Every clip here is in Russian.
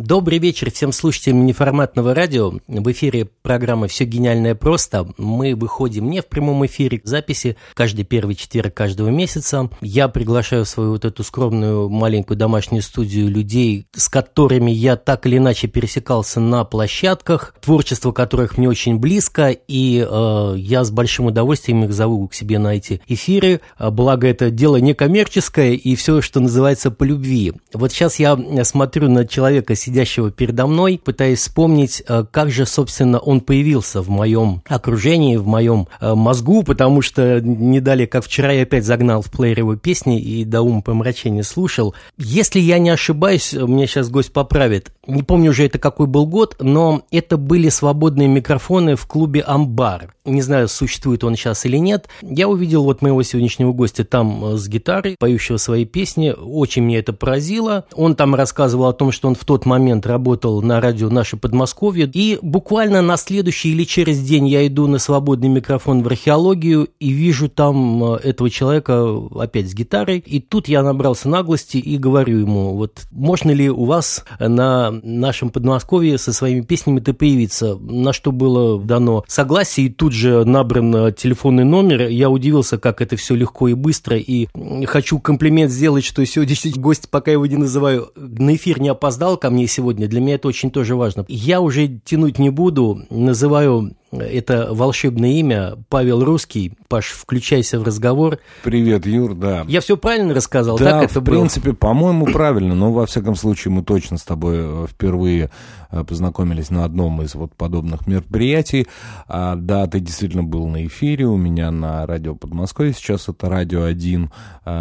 Добрый вечер всем слушателям неформатного радио. В эфире программа «Все гениальное просто». Мы выходим не в прямом эфире, записи каждый первый четверг каждого месяца. Я приглашаю в свою вот эту скромную маленькую домашнюю студию людей, с которыми я так или иначе пересекался на площадках, творчество которых мне очень близко, и я с большим удовольствием их зову к себе на эти эфиры. Благо, это дело некоммерческое и все, что называется, по любви. Вот сейчас я смотрю на человека, сидящего передо мной, пытаясь вспомнить, как же, собственно, он появился в моем окружении, в моем мозгу, потому что не далее, как вчера, я опять загнал в плеер его песни и до умопомрачения слушал. Если я не ошибаюсь, меня сейчас гость поправит, не помню уже это какой был год, но это были свободные микрофоны в клубе «Амбар». Не знаю, существует он сейчас или нет. Я увидел вот моего сегодняшнего гостя там с гитарой, поющего свои песни. Очень меня это поразило. Он там рассказывал о том, что он в тот момент работал на радио «Наше Подмосковье». И буквально на следующий или через день я иду на свободный микрофон в археологию и вижу там этого человека опять с гитарой. И тут я набрался наглости и говорю ему, вот можно ли у вас на нашем Подмосковье со своими песнями-то появиться? На что было дано согласие, и тут же набран телефонный номер. Я удивился, как это все легко и быстро, и хочу комплимент сделать, что сегодняшний гость, пока его не называю, на эфир не опоздал ко мне сегодня. Для меня это очень тоже важно. Я уже тянуть не буду, называю это волшебное имя Павел Русский. Паш, включайся в разговор. Привет, Юр, да. Я все правильно рассказал? Да, так это в принципе, по-моему, правильно, но во всяком случае мы точно с тобой впервые познакомились на одном из вот подобных мероприятий. Да, ты действительно был на эфире у меня на радио Подмосковье, сейчас это радио 1,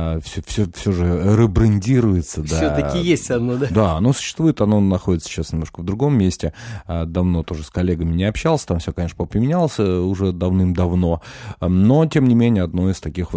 все же ребрендируется. Все-таки да. Есть оно, да? Да, оно существует, оно находится сейчас немножко в другом месте. Давно тоже с коллегами не общался, там все, конечно, поменялся уже давным-давно, но, тем не менее, одна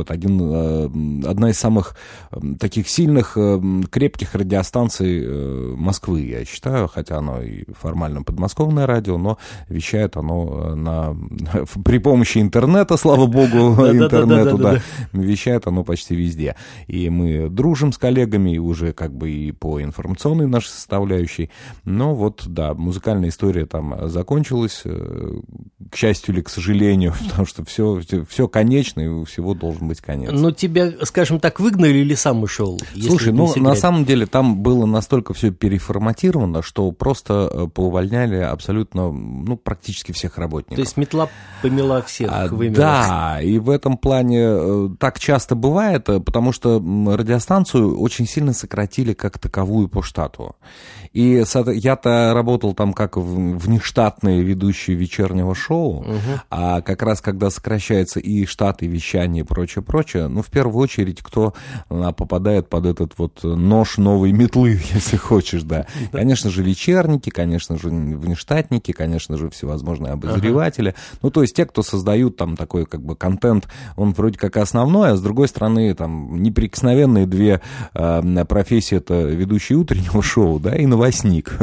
из самых таких сильных, крепких радиостанций Москвы, я считаю, хотя оно и формально подмосковное радио, но вещает оно при помощи интернета, слава богу, интернету, вещает оно почти везде. И мы дружим с коллегами, уже как бы и по информационной нашей составляющей, но вот, да, музыкальная история там закончилась, к счастью или к сожалению, потому что все конечно, и у всего должен быть конец. Но тебя, скажем так, выгнали или сам ушел? Слушай, на самом деле там было настолько все переформатировано, что просто поувольняли абсолютно, практически всех работников. То есть метла помела всех, вымела. Да, и в этом плане так часто бывает, потому что радиостанцию очень сильно сократили как таковую по штату. И я-то работал там как внештатный ведущий вечернего шоу, а как раз когда сокращается и штат, и вещание, и прочее, в первую очередь, кто попадает под этот вот нож новой метлы, если хочешь, да. Конечно же, вечерники, конечно же, внештатники, конечно же, всевозможные обозреватели. То есть те, кто создают там такой как бы контент, он вроде как основной, а с другой стороны, там, неприкосновенные две профессии, это ведущий утреннего шоу, да, и новостник.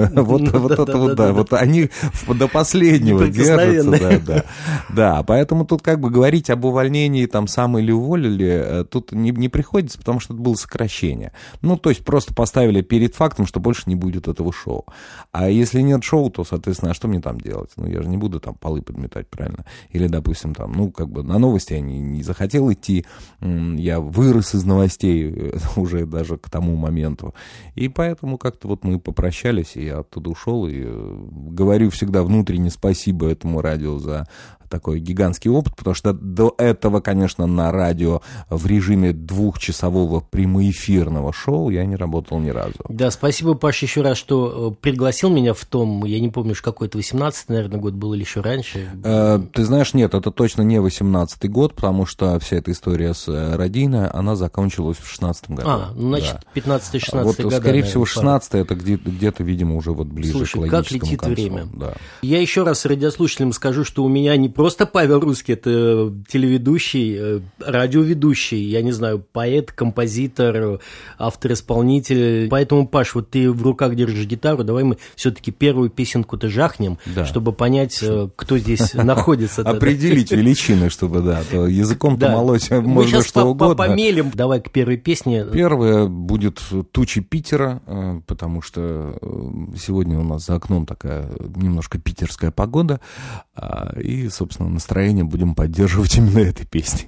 Вот они до последнего держатся, да. Поэтому тут как бы говорить об увольнении там сам или уволили, тут не приходится, потому что это было сокращение. То есть просто поставили перед фактом, что больше не будет этого шоу. А если нет шоу, то, соответственно, а что мне там делать? Я же не буду там полы подметать, правильно? Или, допустим, там, на новости я не захотел идти, я вырос из новостей уже даже к тому моменту. И поэтому как-то вот мы попрощались, и я оттуда ушел, и говорю всегда внутренне спасибо этому радио за такой гигантский опыт, потому что до этого, конечно, на радио в режиме двухчасового прямоэфирного шоу я не работал ни разу. Да, спасибо, Паш, еще раз, что пригласил меня в том, я не помню, какой-то 18-й, наверное, год был или еще раньше. Ты знаешь, нет, это точно не 18-й год, потому что вся эта история с Радийной, она закончилась в 16-м году. Значит, да. 15-16 вот, года. Скорее всего, 16-й, это где-то, видимо, уже вот ближе. Слушай, к логическому как летит концу. время. Да. Я еще раз радиослушателям скажу, что у меня не просто Павел Русский, это телеведущий, радиоведущий, я не знаю, поэт, композитор, автор-исполнитель. Поэтому, Паш, вот ты в руках держишь гитару, давай мы все-таки первую песенку-то жахнем, чтобы понять, кто здесь находится. Определить величины, чтобы, то языком-то молоть можно что угодно. Помелим. Давай к первой песне. Первая будет «Тучи Питера», потому что сегодня у нас за окном такая немножко питерская погода, и, собственно, настроение будем поддерживать именно этой песней.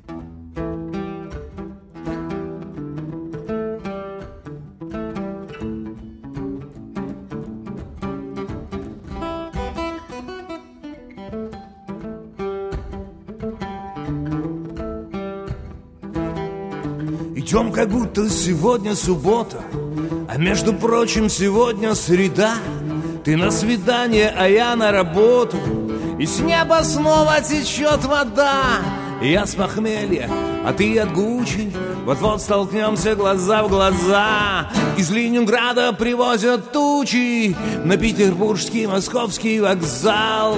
Идем, как будто сегодня суббота, а между прочим сегодня среда. Ты на свидание, а я на работу, и с неба снова течет вода. Я с похмелья, а ты от Гуччи, вот-вот столкнемся глаза в глаза. Из Ленинграда привозят тучи на петербургский, московский вокзал.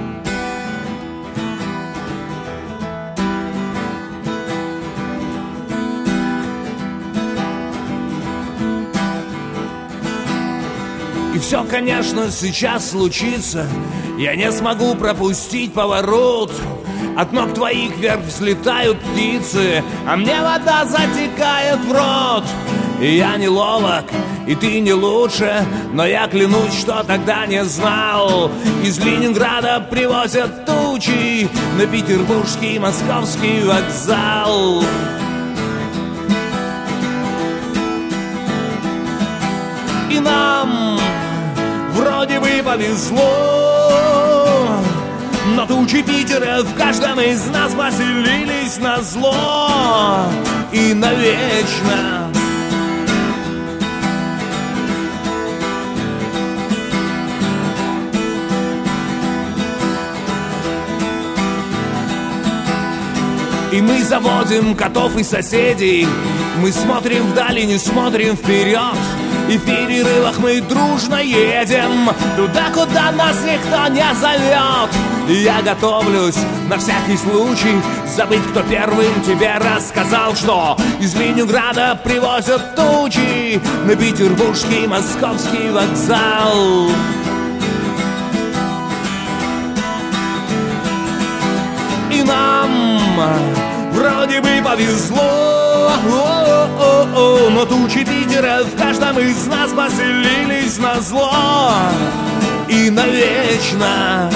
И все, конечно, сейчас случится. Я не смогу пропустить поворот. От ног твоих вверх взлетают птицы, а мне вода затекает в рот. И я не ловок, и ты не лучше, но я клянусь, что тогда не знал. Из Ленинграда привозят тучи на петербургский, московский вокзал. И нам вроде бы повезло, но тучи Питера в каждом из нас поселились назло и навечно. И мы заводим котов и соседей, мы смотрим вдали, не смотрим вперед. И в перерывах мы дружно едем туда, куда нас никто не зовет. И я готовлюсь на всякий случай забыть, кто первым тебе рассказал, что из Ленинграда привозят тучи на петербургский, московский вокзал. И нам вроде бы повезло, но тучи Питера в каждом из нас поселились назло и навечно.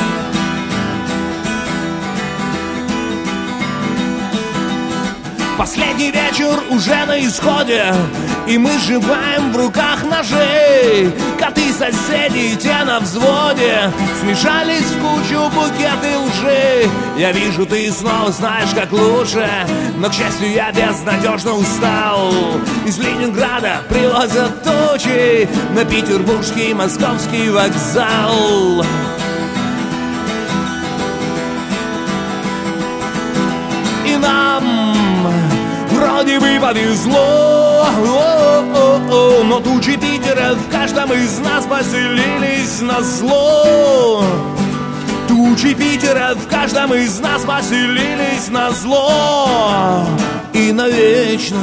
Последний вечер уже на исходе, и мы сжимаем в руках ножей. Коты соседей, те на взводе, смешались в кучу букеты лжи. Я вижу, ты снова знаешь, как лучше, но, к счастью, я безнадежно устал. Из Ленинграда привозят тучи на петербургский, московский вокзал. И нам вроде бы повезло, но тучи Питера в каждом из нас поселились назло. Тучи Питера в каждом из нас поселились назло и навечно.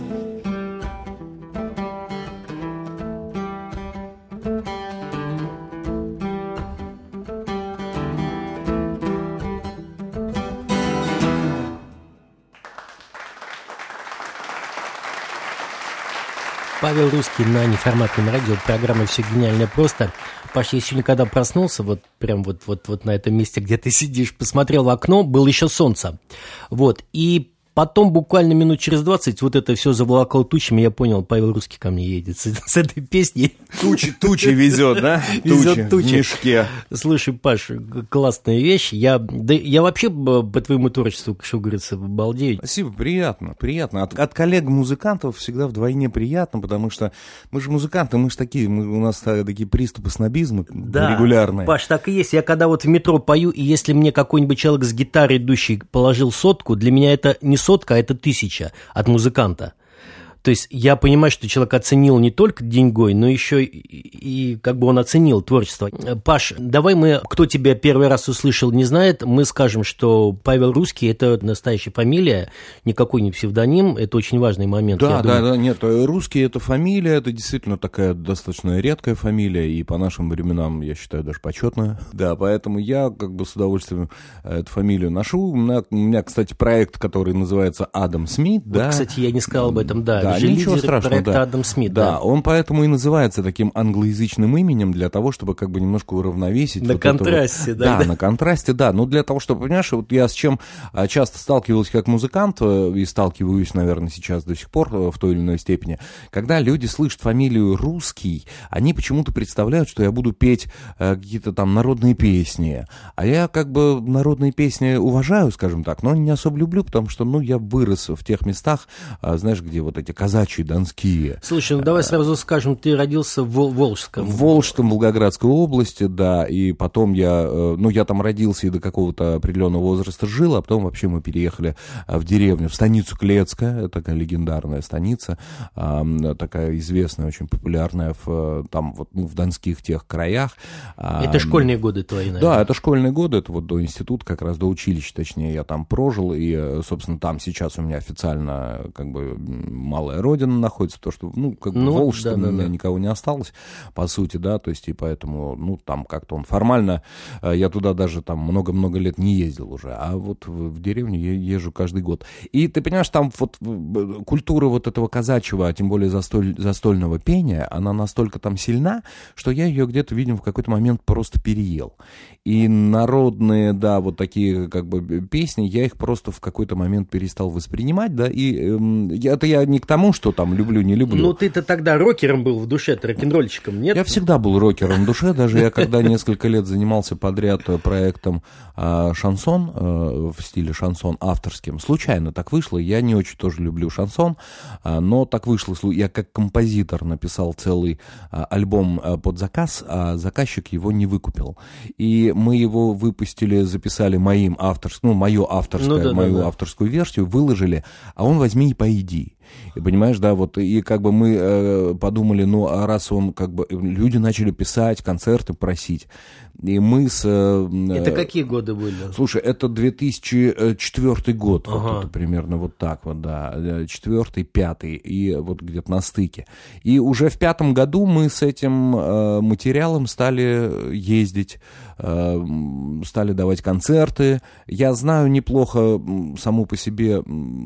Павел Русский на неформатном радио, программа «Все гениальное просто». Паш, я сегодня, когда проснулся, вот прям вот на этом месте, где ты сидишь, посмотрел в окно, было еще солнце. Вот, и потом буквально минут через 20 вот это все заволокло тучами, я понял, Павел Русский ко мне едет с этой песней. Тучи везет, да? Везет тучи. В мешке. Слушай, Паш, классная вещь. Я вообще по твоему творчеству, что говорится, балдею. Спасибо, приятно. От коллег-музыкантов всегда вдвойне приятно, потому что мы же музыканты, мы же такие, у нас такие приступы снобизма регулярные. Паш, так и есть. Я когда вот в метро пою, и если мне какой-нибудь человек с гитарой идущий положил 100, для меня это не 100, а это 1000 от музыканта. То есть я понимаю, что человек оценил не только деньгой, но еще и как бы он оценил творчество. Паш, давай мы, кто тебя первый раз услышал, не знает, мы скажем, что Павел Русский – это настоящая фамилия, никакой не псевдоним, это очень важный момент. Да, нет, Русский – это фамилия, это действительно такая достаточно редкая фамилия, и по нашим временам, я считаю, даже почетная. Да, поэтому я как бы с удовольствием эту фамилию ношу. У меня, кстати, проект, который называется «Адам Смит». Вот, да. Кстати, я не сказал об этом, да. Ничего страшного, проекта да. Адам Смит. Да, он поэтому и называется таким англоязычным именем, для того, чтобы как бы немножко уравновесить. На контрасте, да. Да, на контрасте, да. Ну, для того, чтобы, понимаешь, вот я с чем часто сталкивался как музыкант, и сталкиваюсь, наверное, сейчас до сих пор в той или иной степени, когда люди слышат фамилию Русский, они почему-то представляют, что я буду петь какие-то там народные песни. А я как бы народные песни уважаю, скажем так, но не особо люблю, потому что, ну, я вырос в тех местах, знаешь, где вот эти казачьи, донские. Слушай, ну давай сразу скажем, ты родился в Волжском. В Волжском, Волгоградской области, да, и потом я там родился и до какого-то определенного возраста жил, а потом вообще мы переехали в деревню, в станицу Клецка, такая легендарная станица, такая известная, очень популярная в донских тех краях. Это школьные годы твои, наверное. Да, это школьные годы, это вот до института, как раз до училища, точнее, я там прожил, и, собственно, там сейчас у меня официально как бы малая родина находится, то, что, Волжск, у меня никого не осталось, по сути, да, то есть, и поэтому, там как-то он формально, я туда даже там много-много лет не ездил уже, а вот в деревню я езжу каждый год. И ты понимаешь, там вот культура вот этого казачьего, а тем более застольного пения, она настолько там сильна, что я ее где-то, видимо, в какой-то момент просто переел. И народные, да, вот такие как бы песни, я их просто в какой-то момент перестал воспринимать, да, и это я не к тому, что там люблю, не люблю. Ну, ты-то тогда рокером был в душе, ты рок-н-ролльщиком, нет? Я всегда был рокером в душе, даже я когда несколько лет занимался подряд проектом шансон, в стиле шансон авторским, случайно так вышло, я не очень тоже люблю шансон, но так вышло, я как композитор написал целый альбом под заказ, а заказчик его не выкупил. И мы его выпустили, записали мою авторскую версию, выложили, а он возьми и пойди. И понимаешь, да, вот, и как бы мы подумали, а раз он, как бы, люди начали писать, концерты просить, и мы Это какие годы были? Слушай, это 2004 год, вот это примерно вот так вот, да, 4-й, 5-й, и вот где-то на стыке. И уже в 5-м году мы с этим материалом стали ездить, стали давать концерты. Я знаю неплохо саму по себе,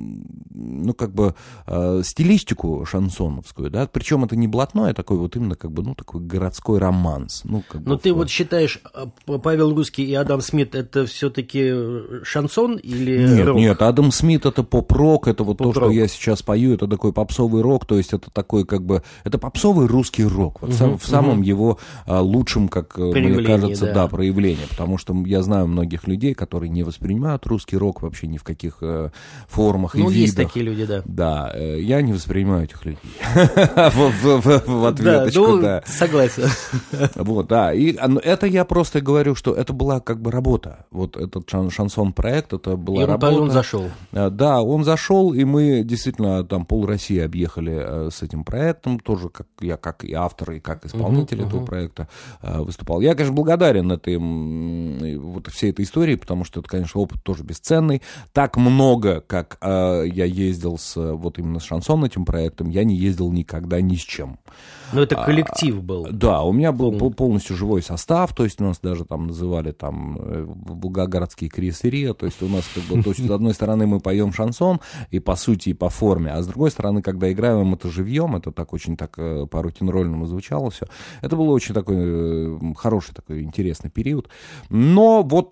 стилистику шансоновскую, да, причем это не блатное, такой вот именно как бы, такой городской романс. Но ты вот считаешь, Павел Русский и Адам Смит это все-таки шансон или рок? Нет, Адам Смит это поп-рок, это вот то, что я сейчас пою, это такой попсовый рок, то есть это такой как бы, это попсовый русский рок, вот в самом его лучшем, как мне кажется, да, проявлении, потому что я знаю многих людей, которые не воспринимают русский рок вообще ни в каких формах и видах. Есть такие люди, да. Да, я не воспринимаю этих людей. В ответочку, да. Согласен. Вот, да, и это я просто говорю, что это была как бы работа. Вот этот шансон-проект, это была работа. И он зашел. Да, он зашел, и мы действительно там пол России объехали с этим проектом, тоже я как и автор, и как исполнитель этого проекта выступал. Я, конечно, благодарен всей этой истории, потому что это, конечно, опыт тоже бесценный. Так много, как я ездил именно с шансон этим проектом, я не ездил никогда ни с чем. Но это коллектив был. Да, у меня был полностью живой состав, то есть нас даже там называли волгоградские крестьяне, то есть у нас как бы, то есть с одной стороны мы поем шансон, и по сути, и по форме, а с другой стороны, когда играем это живьем, это так очень так по рок-н-ролльному звучало все. Это был очень такой хороший, такой интересный период. Но вот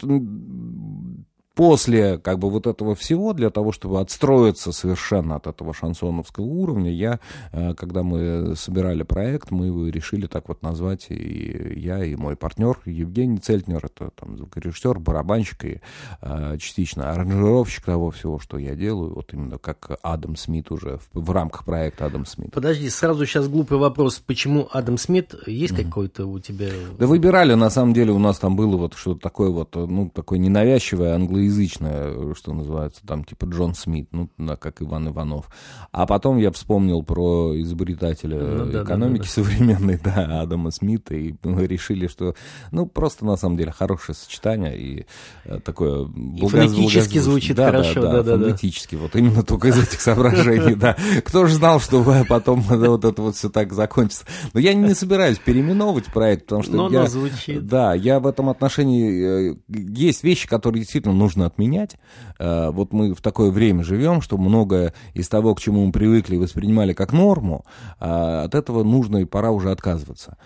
после как бы вот этого всего, для того, чтобы отстроиться совершенно от этого шансоновского уровня, когда мы собирали проект, мы его решили так вот назвать, и я, и мой партнер Евгений Цельтнер, это там звукорежиссер, барабанщик и частично аранжировщик того всего, что я делаю, вот именно как Адам Смит уже в рамках проекта Адам Смит. Подожди, сразу сейчас глупый вопрос, почему Адам Смит? Есть какой-то у тебя? Да выбирали, на самом деле, у нас там было вот что-то такое вот, такое ненавязчивое, англоязычное англоязычная, что называется, там типа Джон Смит, ну, как Иван Иванов. А потом я вспомнил про изобретателя экономики современной, да, Адама Смита, и мы решили, что, ну, просто на самом деле хорошее сочетание и такое... И фонетически звучит хорошо, да. Фонетически, вот именно только из этих соображений, да. Кто же знал, что потом вот это вот все так закончится. Но я не собираюсь переименовывать проект, потому что звучит. Да, я в этом отношении... Есть вещи, которые действительно нужно отменять. Вот мы в такое время живем, что многое из того, к чему мы привыкли и воспринимали как норму, от этого нужно и пора уже отказываться.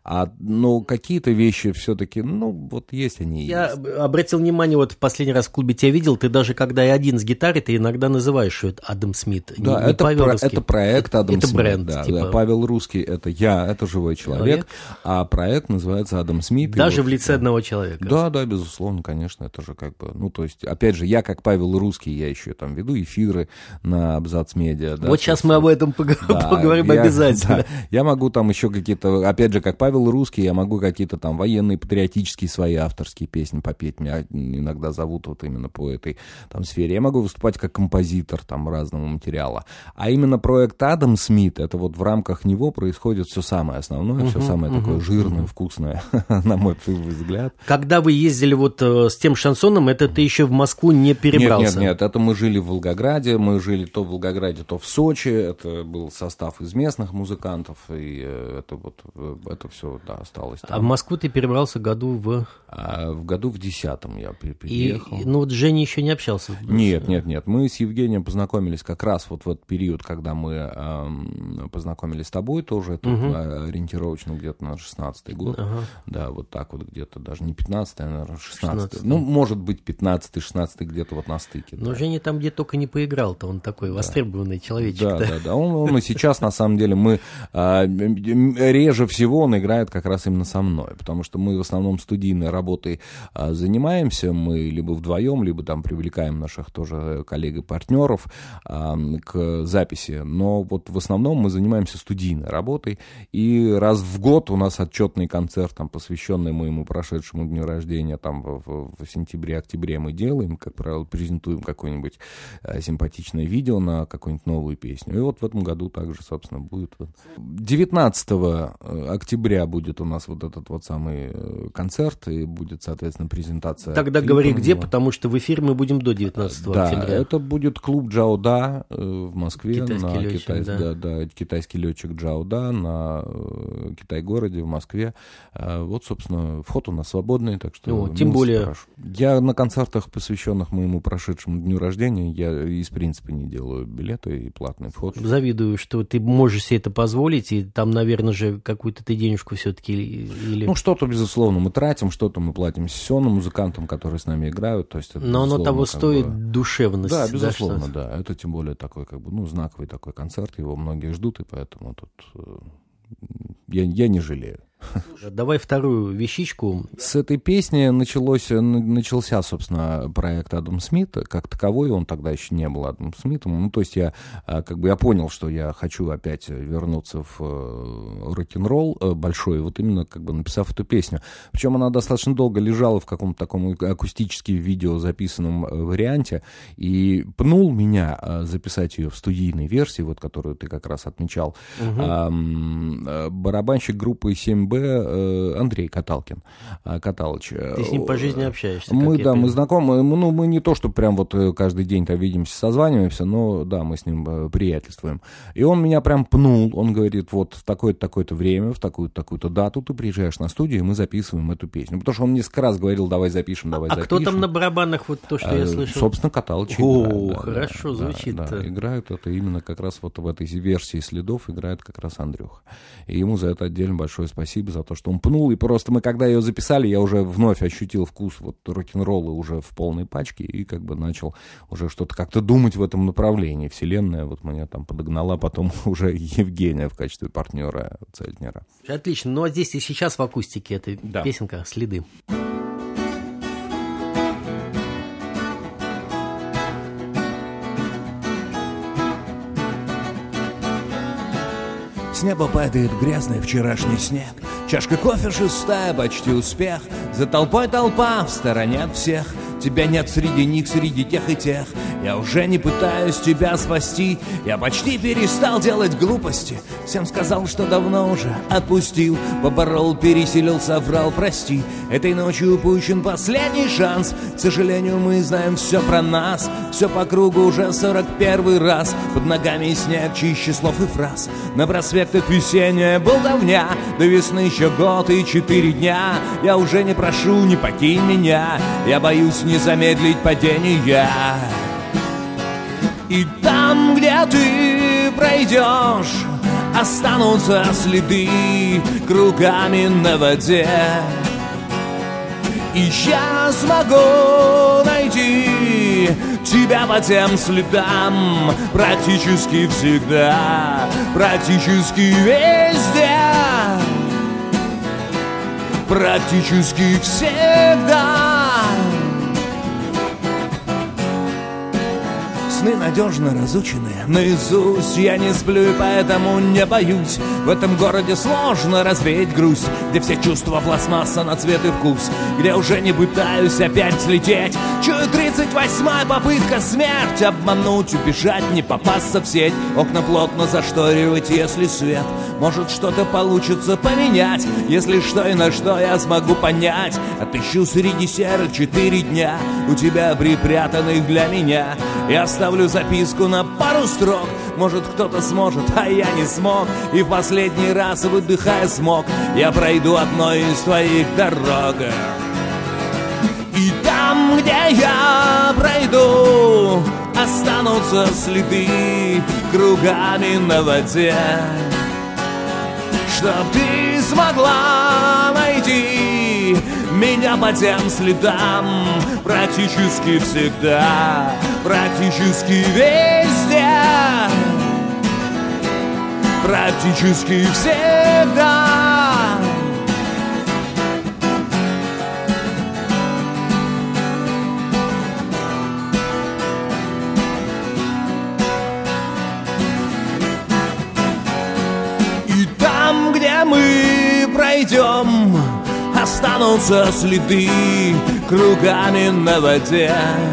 Но какие-то вещи все-таки, ну, вот есть они и Я есть. обратил внимание, вот в последний раз в клубе тебя видел, ты даже когда я один с гитарой, ты иногда называешь, что это Адам Смит. Да, не это проект Адам Смит. Это бренд, да, типа. Да, Павел Русский, это я, это живой человек, а проект называется Адам Смит. Даже в лице одного человека. Да, безусловно, конечно, это же как бы, ну, то есть, опять же, я как Павел Русский, я еще там веду эфиры на Абзац Медиа. Да, вот сейчас мы об этом поговорим обязательно. Да, я могу там еще какие-то, опять же, как Павел Русский, я могу какие-то там военные, патриотические свои авторские песни попеть. Меня иногда зовут вот именно по этой там сфере. Я могу выступать как композитор там разного материала. А именно проект Адам Смит, это вот в рамках него происходит все самое основное, все самое такое жирное, вкусное, на мой взгляд. Когда вы ездили вот с тем шансоном, это ты еще в Москву не перебрался? Нет, это мы жили в Волгограде, мы жили то в Волгограде, то в Сочи. Это был состав из местных музыкантов, и это вот, это все, да, осталось там. А в Москву ты перебрался году в... в году в 10-м я приехал. Ну вот Женя еще не общался? Нет. Мы с Евгением познакомились как раз вот в этот период, когда мы познакомились с тобой тоже. Это ориентировочно где-то на 16-й год. Да, вот так вот где-то, даже не 15-й, а, наверное, 16-й. Ну, может быть, 15-й, 16-й, где-то вот на стыке. Но да. Женя там где только не поиграл-то, он такой востребованный человечек. Да. Он и сейчас, на самом деле, мы реже всего он играет как раз именно со мной, потому что мы в основном студийной работой занимаемся, мы либо вдвоем, либо там привлекаем наших тоже коллег и партнеров к записи, но вот в основном мы занимаемся студийной работой, и раз в год у нас отчетный концерт, там, посвященный моему прошедшему дню рождения, там в сентябре-октябре мы делаем, как правило, презентуем какое-нибудь симпатичное видео на какую-нибудь новую песню, и вот в этом году также, собственно, будет 19 октября будет у нас вот этот вот самый концерт, и будет, соответственно, презентация. Тогда говори где, потому что в эфире мы будем до 19 октября. Да, это будет клуб Джауда в Москве. Китайский летчик Джауда на Китай-городе в Москве. Вот, собственно, вход у нас свободный, так что... тем более... Я на концертах, посвященных моему прошедшему дню рождения, я из принципа не делаю билеты и платный вход. Завидую, что ты можешь себе это позволить, и там, наверное же, какую-то ты денежку все-таки или... Ну, что-то, безусловно, мы тратим, что-то мы платим сессионным музыкантам, которые с нами играют. То есть это, но оно того стоит, душевность. Да, безусловно, да. Это тем более такой, как бы, ну, знаковый такой концерт, его многие ждут, и поэтому тут я не жалею. Давай вторую вещичку. С этой песни начался, собственно, проект Адам Смит. Как таковой он тогда еще не был Адамом Смитом. Ну, то есть я понял, что я хочу опять вернуться в рок-н-ролл большой, вот именно как бы написав эту песню. Причем она достаточно долго лежала в каком-то таком акустически видео записанном варианте, и пнул меня записать ее в студийной версии, вот которую ты как раз отмечал, барабанщик группы 7Б Андрей Каталкин, Каталыч. Ты с ним по жизни общаешься? Мы знакомы. Ну, мы не то, что прям вот каждый день-то видимся, созваниваемся, но да, мы с ним приятельствуем. И он меня прям пнул. Он говорит, вот в такое-то, такое-то время, в такую-то, такую-то дату ты приезжаешь на студию, и мы записываем эту песню. Потому что он несколько раз говорил, давай запишем. А кто там на барабанах, вот то, что я слышал? Собственно, Каталыч. Хорошо звучит. Да, играют это именно как раз вот в этой версии следов играет как раз Андрюха. И ему за это отдельно большое спасибо, за то, что он пнул, и просто мы, когда ее записали, я уже вновь ощутил вкус вот рок-н-ролла уже в полной пачке, и как бы начал уже что-то как-то думать в этом направлении. Вселенная вот меня там подогнала, потом уже Евгения в качестве партнера Цельтнера. Отлично, ну а здесь и сейчас в акустике эта песенка «Следы». С неба падает грязный вчерашний снег. Чашка кофе шестая, почти успех. За толпой толпа, в стороне от всех. тебя нет среди них, среди тех и тех. Я уже не пытаюсь тебя спасти, я почти перестал делать глупости. Всем сказал, что давно уже отпустил, поборол, переселил, соврал, прости. Этой ночью упущен последний шанс. К сожалению, мы знаем все про нас, все по кругу уже 41 раз. Под ногами снег чище слов и фраз. На проспектах весенняя болтовня, до весны еще год и 4 дня. Я уже не прошу, не покинь меня, я боюсь не замедлить падение. И там, где ты пройдешь, останутся следы кругами на воде. И я смогу найти тебя по тем следам практически всегда, практически везде, практически всегда. Сны надежно разученные наизусть. Я не сплю и поэтому не боюсь. В этом городе сложно развеять грусть, где все чувства пластмасса на цвет и вкус, где уже не пытаюсь опять слететь. Чую 38-я попытка смерть. Обмануть, убежать, не попасться в сеть. Окна плотно зашторивать, если свет. Может, что-то получится поменять. Если что и на что я смогу понять. Отыщу среди серых 4 дня у тебя припрятанных для меня. И оставлю записку на пару строк. Может, кто-то сможет, а я не смог. И в последний раз, выдыхая смог, я пройду одной из твоих дорог. И там, где я пройду, останутся следы кругами на воде. Чтоб ты смогла найти меня по тем следам практически всегда, практически везде, практически всегда. И там, где мы пройдем, останутся следы кругами на воде.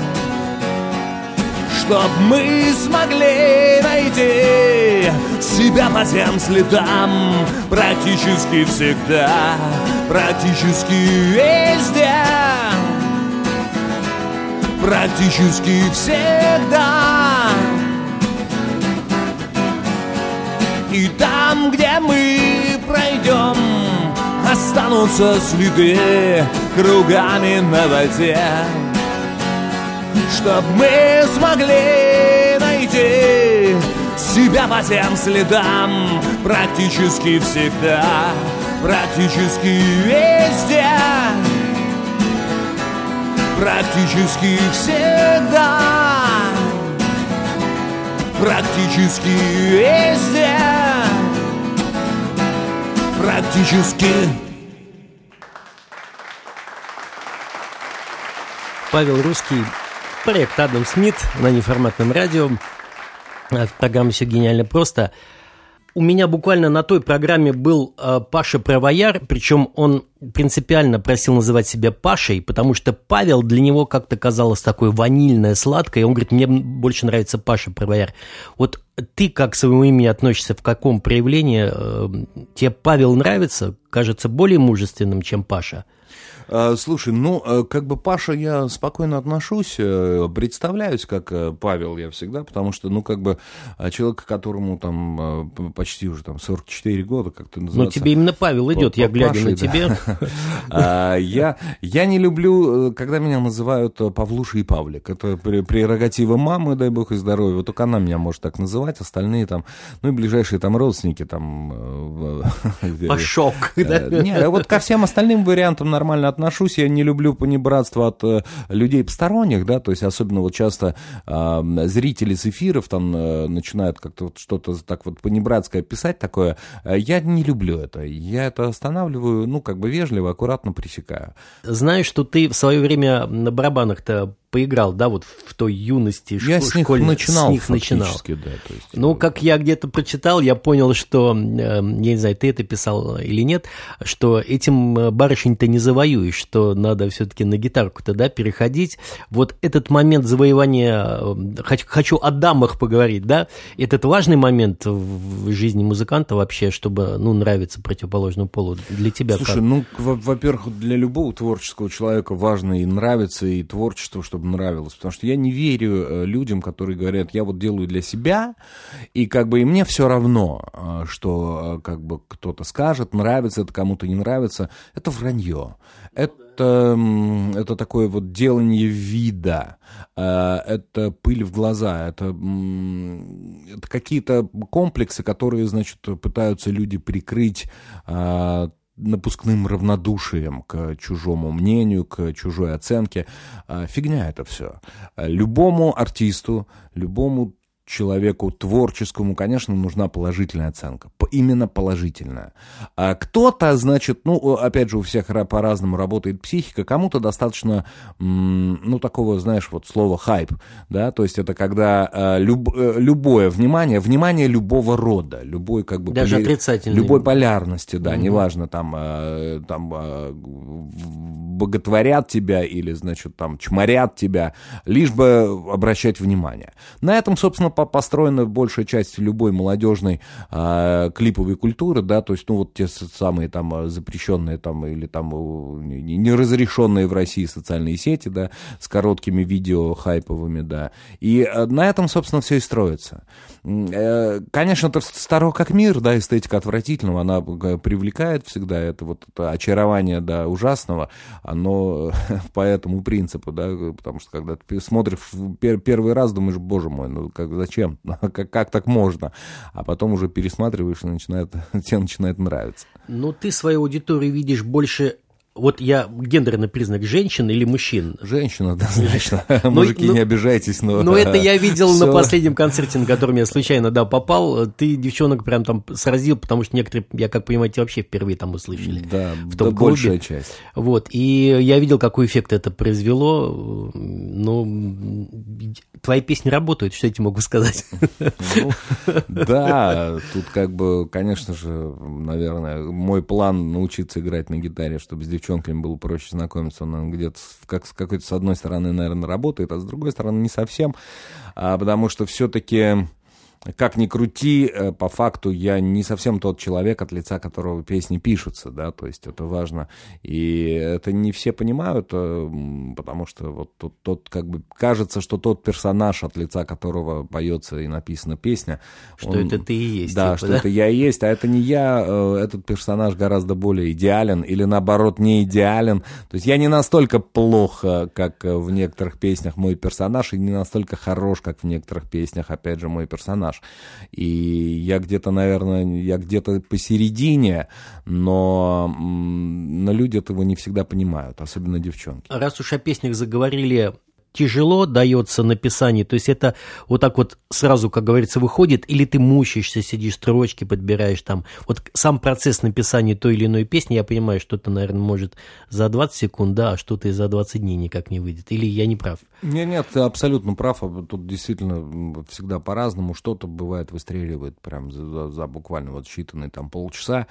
Чтоб мы смогли найти себя по тем следам практически всегда, практически везде, практически всегда. И там, где мы пройдем, останутся следы кругами на воде. Чтоб мы смогли найти себя по тем следам практически всегда, практически везде, практически всегда, практически везде, практически. Павел Русский, проект Адам Смит на неформатном радио, в программе «Все гениально просто». У меня буквально на той программе был Паша Правояр, причем он принципиально просил называть себя Пашей, потому что Павел для него как-то казалось такое ванильное, сладкое, и он говорит, мне больше нравится Паша Правояр. Вот ты как к своему имени относишься, в каком проявлении? Тебе Павел нравится, кажется более мужественным, чем Паша? Слушай, ну, как бы Паша я спокойно отношусь, представляюсь как Павел я всегда, потому что, ну, как бы человек, которому там почти уже там 44 года, как-то называется. Ну, тебе именно Павел идет, я глядя на тебя. Я не люблю, когда меня называют Павлуша и Павлик. Это прерогатива мамы, дай бог и здоровья. Вот только она меня может так называть, остальные там, ну, и ближайшие там родственники там... Пашок, да? Не, вот ко всем остальным вариантам нормально отношусь, я не люблю понебратство от людей посторонних, да, то есть особенно вот часто зрители с эфиров там начинают как-то вот что-то так вот понебратское писать такое, я не люблю это, я это останавливаю, ну, как бы вежливо, аккуратно пресекаю. Знаю, что ты в свое время на барабанах-то поиграл, да, вот в той юности я с них начинал. Да, то есть, ну, как я где-то прочитал, я понял, что, я не знаю, ты это писал или нет, что этим барышень-то не завоюешь, что надо все-таки на гитарку-то, да, переходить. Вот этот момент завоевания, хочу о дамах поговорить, да, этот важный момент в жизни музыканта вообще, чтобы, ну, нравиться противоположному полу. Для тебя Слушай, как? ну, во-первых, для любого творческого человека важно и нравиться, и творчество, чтобы нравилось. Потому что я не верю людям, которые говорят, я вот делаю для себя, и как бы и мне все равно, что как бы кто-то скажет, нравится это, кому-то не нравится. Это вранье. Это такое вот делание вида, это пыль в глаза, это какие-то комплексы, которые, значит, пытаются люди прикрыть напускным равнодушием к чужому мнению, к чужой оценке. Фигня это все. Любому артисту, любому человеку творческому, конечно, нужна положительная оценка. Именно положительная. А кто-то, значит, ну, опять же, у всех по-разному работает психика, кому-то достаточно, ну, такого, знаешь, вот слова хайп, да, то есть это когда любое внимание любого рода, любой, как бы... Даже отрицательный. Любой полярности, да, неважно, там боготворят тебя или, значит, там чморят тебя, лишь бы обращать внимание. На этом, собственно, построена большая часть любой молодежной клиповой культуры, да, то есть, ну, вот те самые там запрещенные там или там неразрешенные в России социальные сети, да, с короткими видео хайповыми, да, и на этом, собственно, все и строится. Конечно, это старо как мир, да, эстетика отвратительного, она привлекает всегда, это вот это очарование, да, ужасного, оно по этому принципу, да, потому что когда ты смотришь первый раз, думаешь, боже мой, ну зачем, как так можно, а потом уже пересматриваешь, и тебе начинает нравиться. Ну, ты свою аудиторию видишь больше... Вот я гендерный признак женщин или мужчин? Женщина, однозначно. Мужики, не обижайтесь, но... Ну, это я видел на последнем концерте, на котором я случайно, да, попал. Ты девчонок прям там сразил, потому что некоторые, я как понимаю, тебя вообще впервые там услышали. Да, в том большая часть. Вот, и я видел, какой эффект это произвело. Ну, твои песни работают, что я тебе могу сказать? Да, тут как бы, конечно же, наверное, мой план научиться играть на гитаре, чтобы с девчонками было проще знакомиться, он где-то с какой-то, с одной стороны, наверное, работает, а с другой стороны, не совсем, потому что все-таки... Как ни крути, по факту я не совсем тот человек, от лица которого песни пишутся, да, то есть это важно. И это не все понимают, потому что вот тот как бы кажется, что тот персонаж, от лица которого поется и написана песня... Что это ты и есть. Да, типа, что да? это я и есть, а это не я, этот персонаж гораздо более идеален или, наоборот, не идеален. То есть я не настолько плох, как в некоторых песнях мой персонаж, и не настолько хорош, как в некоторых песнях, опять же, мой персонаж. И я где-то, наверное, посередине, но люди этого не всегда понимают, особенно девчонки. Раз уж о песнях заговорили, тяжело дается написание, то есть это вот так вот сразу, как говорится, выходит, или ты мучаешься, сидишь, строчки подбираешь там. Вот сам процесс написания той или иной песни, я понимаю, что-то, наверное, может за 20 секунд, да, а что-то и за 20 дней никак не выйдет. Или я не прав? Нет, ты абсолютно прав. Тут действительно всегда по-разному. Что-то бывает выстреливает прям за буквально вот считанные там полчаса.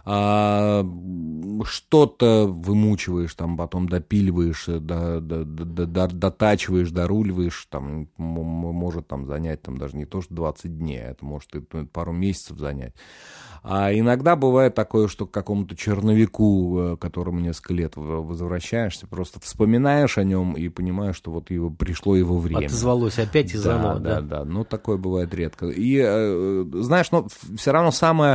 Что-то вымучиваешь, там потом допиливаешь, дотачиваешь, доруливаешь, там может там занять там даже не то, что 20 дней, это может и пару месяцев занять. А иногда бывает такое, что к какому-то черновику, к которому несколько лет возвращаешься, просто вспоминаешь о нем и понимаешь, что вот пришло его время. Отозвалось опять и заново, да? Да, ну такое бывает редко. И знаешь, но все равно самое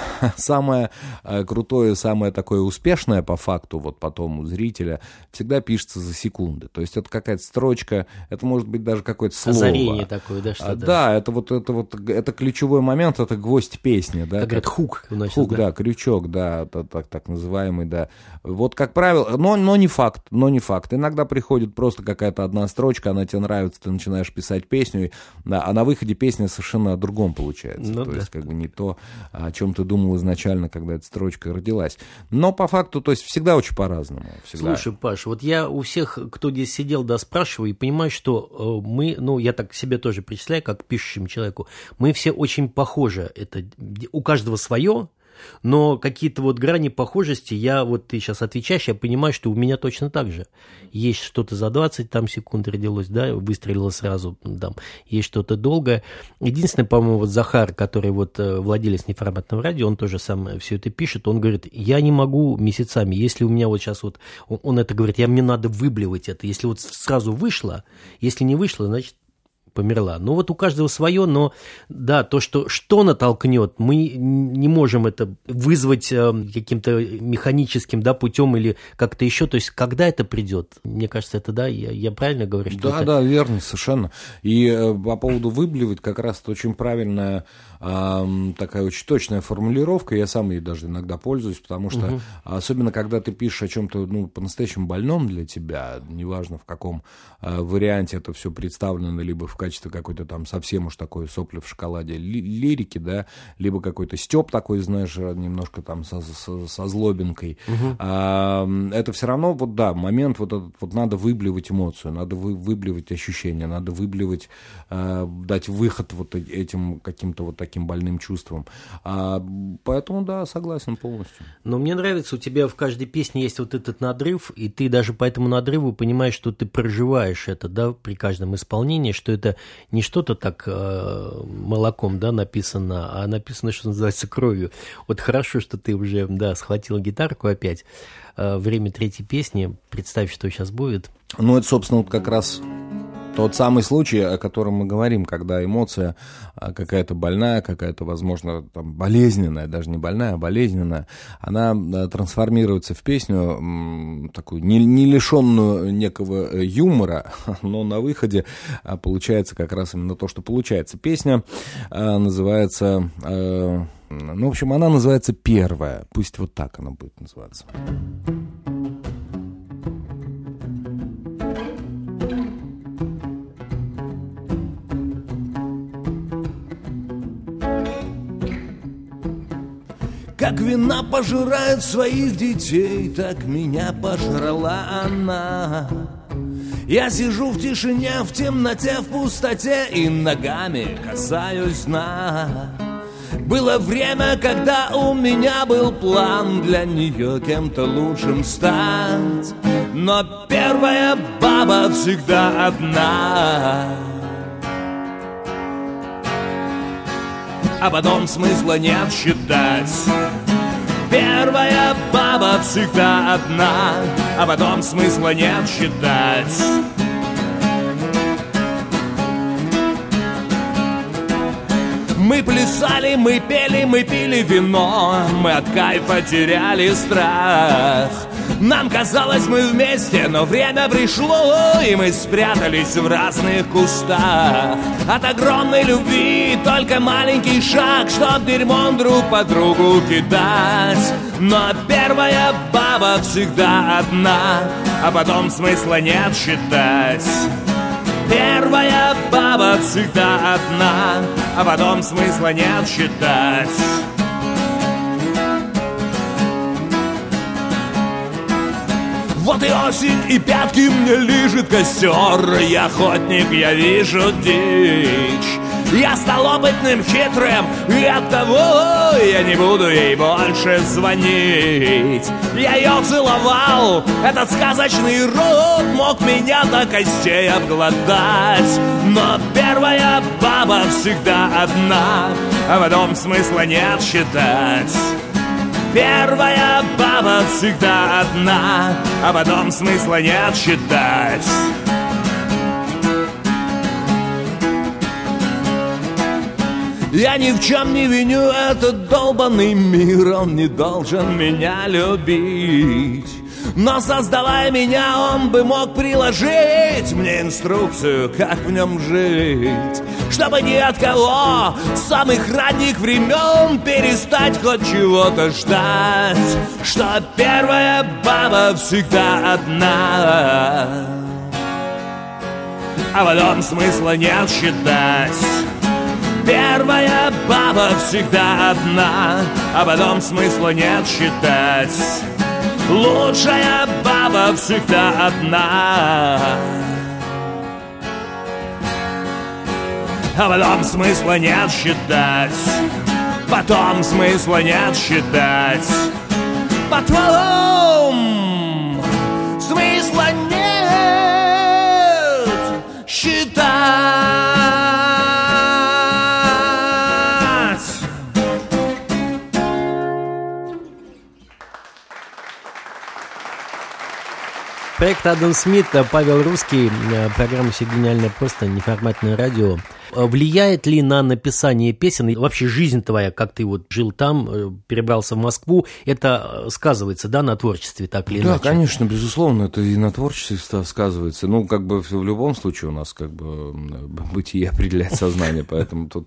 крутое, самое такое успешное по факту, вот потом у зрителя, всегда пишется за секунды. То есть это какая-то строчка, это может быть даже какое-то слово. Озарение такое, да, что-то. Да, это ключевой момент, это гвоздь песни, да. Как говорят, хук. Значит, хук, да, крючок, да, так называемый, да. Вот как правило, но не факт. Иногда приходит просто какая-то одна строчка, она тебе нравится, ты начинаешь писать песню, а на выходе песня совершенно о другом получается. Ну, то да. есть как бы не то, о чем ты думал изначально, когда эта строчка родилась. Но по факту, то есть всегда очень по-разному. Всегда. Слушай, Паш, вот я у всех, кто здесь сидел, да, спрашивал, спрашиваю и понимаю, что мы, я так себе тоже представляю, как пишущему человеку, мы все очень похожи. Это у каждого свое, но какие-то вот грани похожести, ты сейчас отвечаешь, я понимаю, что у меня точно так же. Есть что-то за 20 секунд родилось, да, выстрелило сразу, там, есть что-то долгое. Единственное, по-моему, Захар, который владелец неформатного радио, он тоже сам все это пишет, он говорит, я не могу месяцами, если у меня сейчас он это говорит, мне надо выблевать это, если сразу вышло, если не вышло, значит, померла. У каждого свое, но да, то, что натолкнет, мы не можем это вызвать каким-то механическим, путем или как-то еще. То есть, когда это придет, мне кажется, это, да, я правильно говорю? Что да, верно, совершенно. И по поводу выблевать, как раз это очень правильная, такая очень точная формулировка, я сам ей даже иногда пользуюсь, потому что, особенно когда ты пишешь о чем-то, по-настоящему больном для тебя, неважно в каком варианте это все представлено, либо в качестве какой-то там совсем уж такой сопли в шоколаде лирики, да, либо какой-то стёб такой, знаешь, немножко там со злобинкой. Это все равно, момент надо выблевать эмоцию, надо выблевать ощущения, надо выблевать, дать выход этим каким-то таким больным чувствам. Поэтому, да, согласен полностью. Но мне нравится, у тебя в каждой песне есть этот надрыв, и ты даже по этому надрыву понимаешь, что ты проживаешь это, да, при каждом исполнении, что это не что-то так молоком, да, написано, а написано, что называется, кровью. Хорошо, что ты уже, да, схватил гитарку опять. Время третьей песни. Представь, что сейчас будет. Это, собственно, как раз тот самый случай, о котором мы говорим, когда эмоция какая-то больная, какая-то, возможно, там, болезненная, даже не больная, а болезненная, она трансформируется в песню, такую не лишенную некого юмора, но на выходе получается как раз именно то, что получается. Песня называется... в общем, она называется «Первая». Пусть так она будет называться. Как вина пожирает своих детей, так меня пожрала она. Я сижу в тишине, в темноте, в пустоте и ногами касаюсь дна. Было время, когда у меня был план для нее кем-то лучшим стать. Но первая баба всегда одна. А потом смысла нет считать. Первая баба всегда одна, а потом смысла нет считать. Мы плясали, мы пели, мы пили вино, мы от кайфа теряли страх. Нам казалось, мы вместе, но время пришло, и мы спрятались в разных кустах. От огромной любви только маленький шаг, чтоб дерьмом друг по другу кидать. Но первая баба всегда одна, а потом смысла нет считать. Первая баба всегда одна, а потом смысла нет считать. Вот и осень, и пятки мне лижет костер. Я охотник, я вижу дичь. Я стал опытным, хитрым, и оттого я не буду ей больше звонить. Я ее целовал, этот сказочный рот мог меня до костей обглодать. Но первая баба всегда одна, а потом смысла нет считать. Первая баба всегда одна, а потом смысла нет считать. Я ни в чем не виню этот долбанный мир, он не должен меня любить. Но создавая меня, он бы мог приложить мне инструкцию, как в нем жить. Чтобы ни от кого с самых ранних времен перестать хоть чего-то ждать. Что первая баба всегда одна, а потом смысла нет считать. Первая баба всегда одна, а потом смысла нет считать. Лучшая баба всегда одна. а потом смысла нет считать. Потом смысла нет считать. Потом смысла нет считать. Проект Адам Смит, Павел Русский, программа «Все гениальное просто», неформатное радио. Влияет ли на написание песен и вообще жизнь твоя, как ты вот жил там, перебрался в Москву, это сказывается, да, на творчестве так или иначе? Да, конечно, безусловно, это и на творчестве сказывается. Ну, как бы в любом случае у нас как бы бытие определяет сознание, поэтому тут,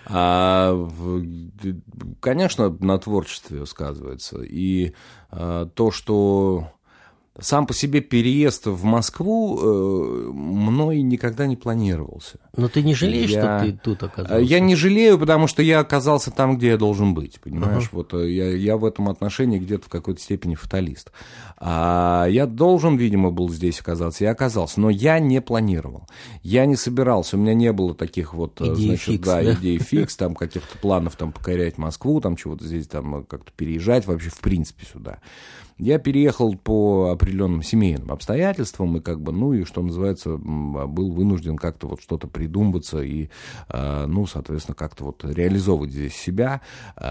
конечно, на творчестве сказывается. И то, что... Сам по себе переезд в Москву мной никогда не планировался. Но ты не жалеешь, что ты тут оказался? Я не жалею, потому что я оказался там, где я должен быть, понимаешь? Вот я в этом отношении где-то в какой-то степени фаталист. Я должен, видимо, был здесь оказаться, я оказался, но я не планировал. Я не собирался, у меня не было таких вот, идей фикс, там, каких-то планов там, покорять Москву, там, чего-то здесь там, как-то переезжать вообще в принципе сюда. Я переехал по определенным семейным обстоятельствам и как бы, ну и, что называется, был вынужден как-то вот что-то придумываться и, ну, соответственно, как-то вот реализовывать здесь себя.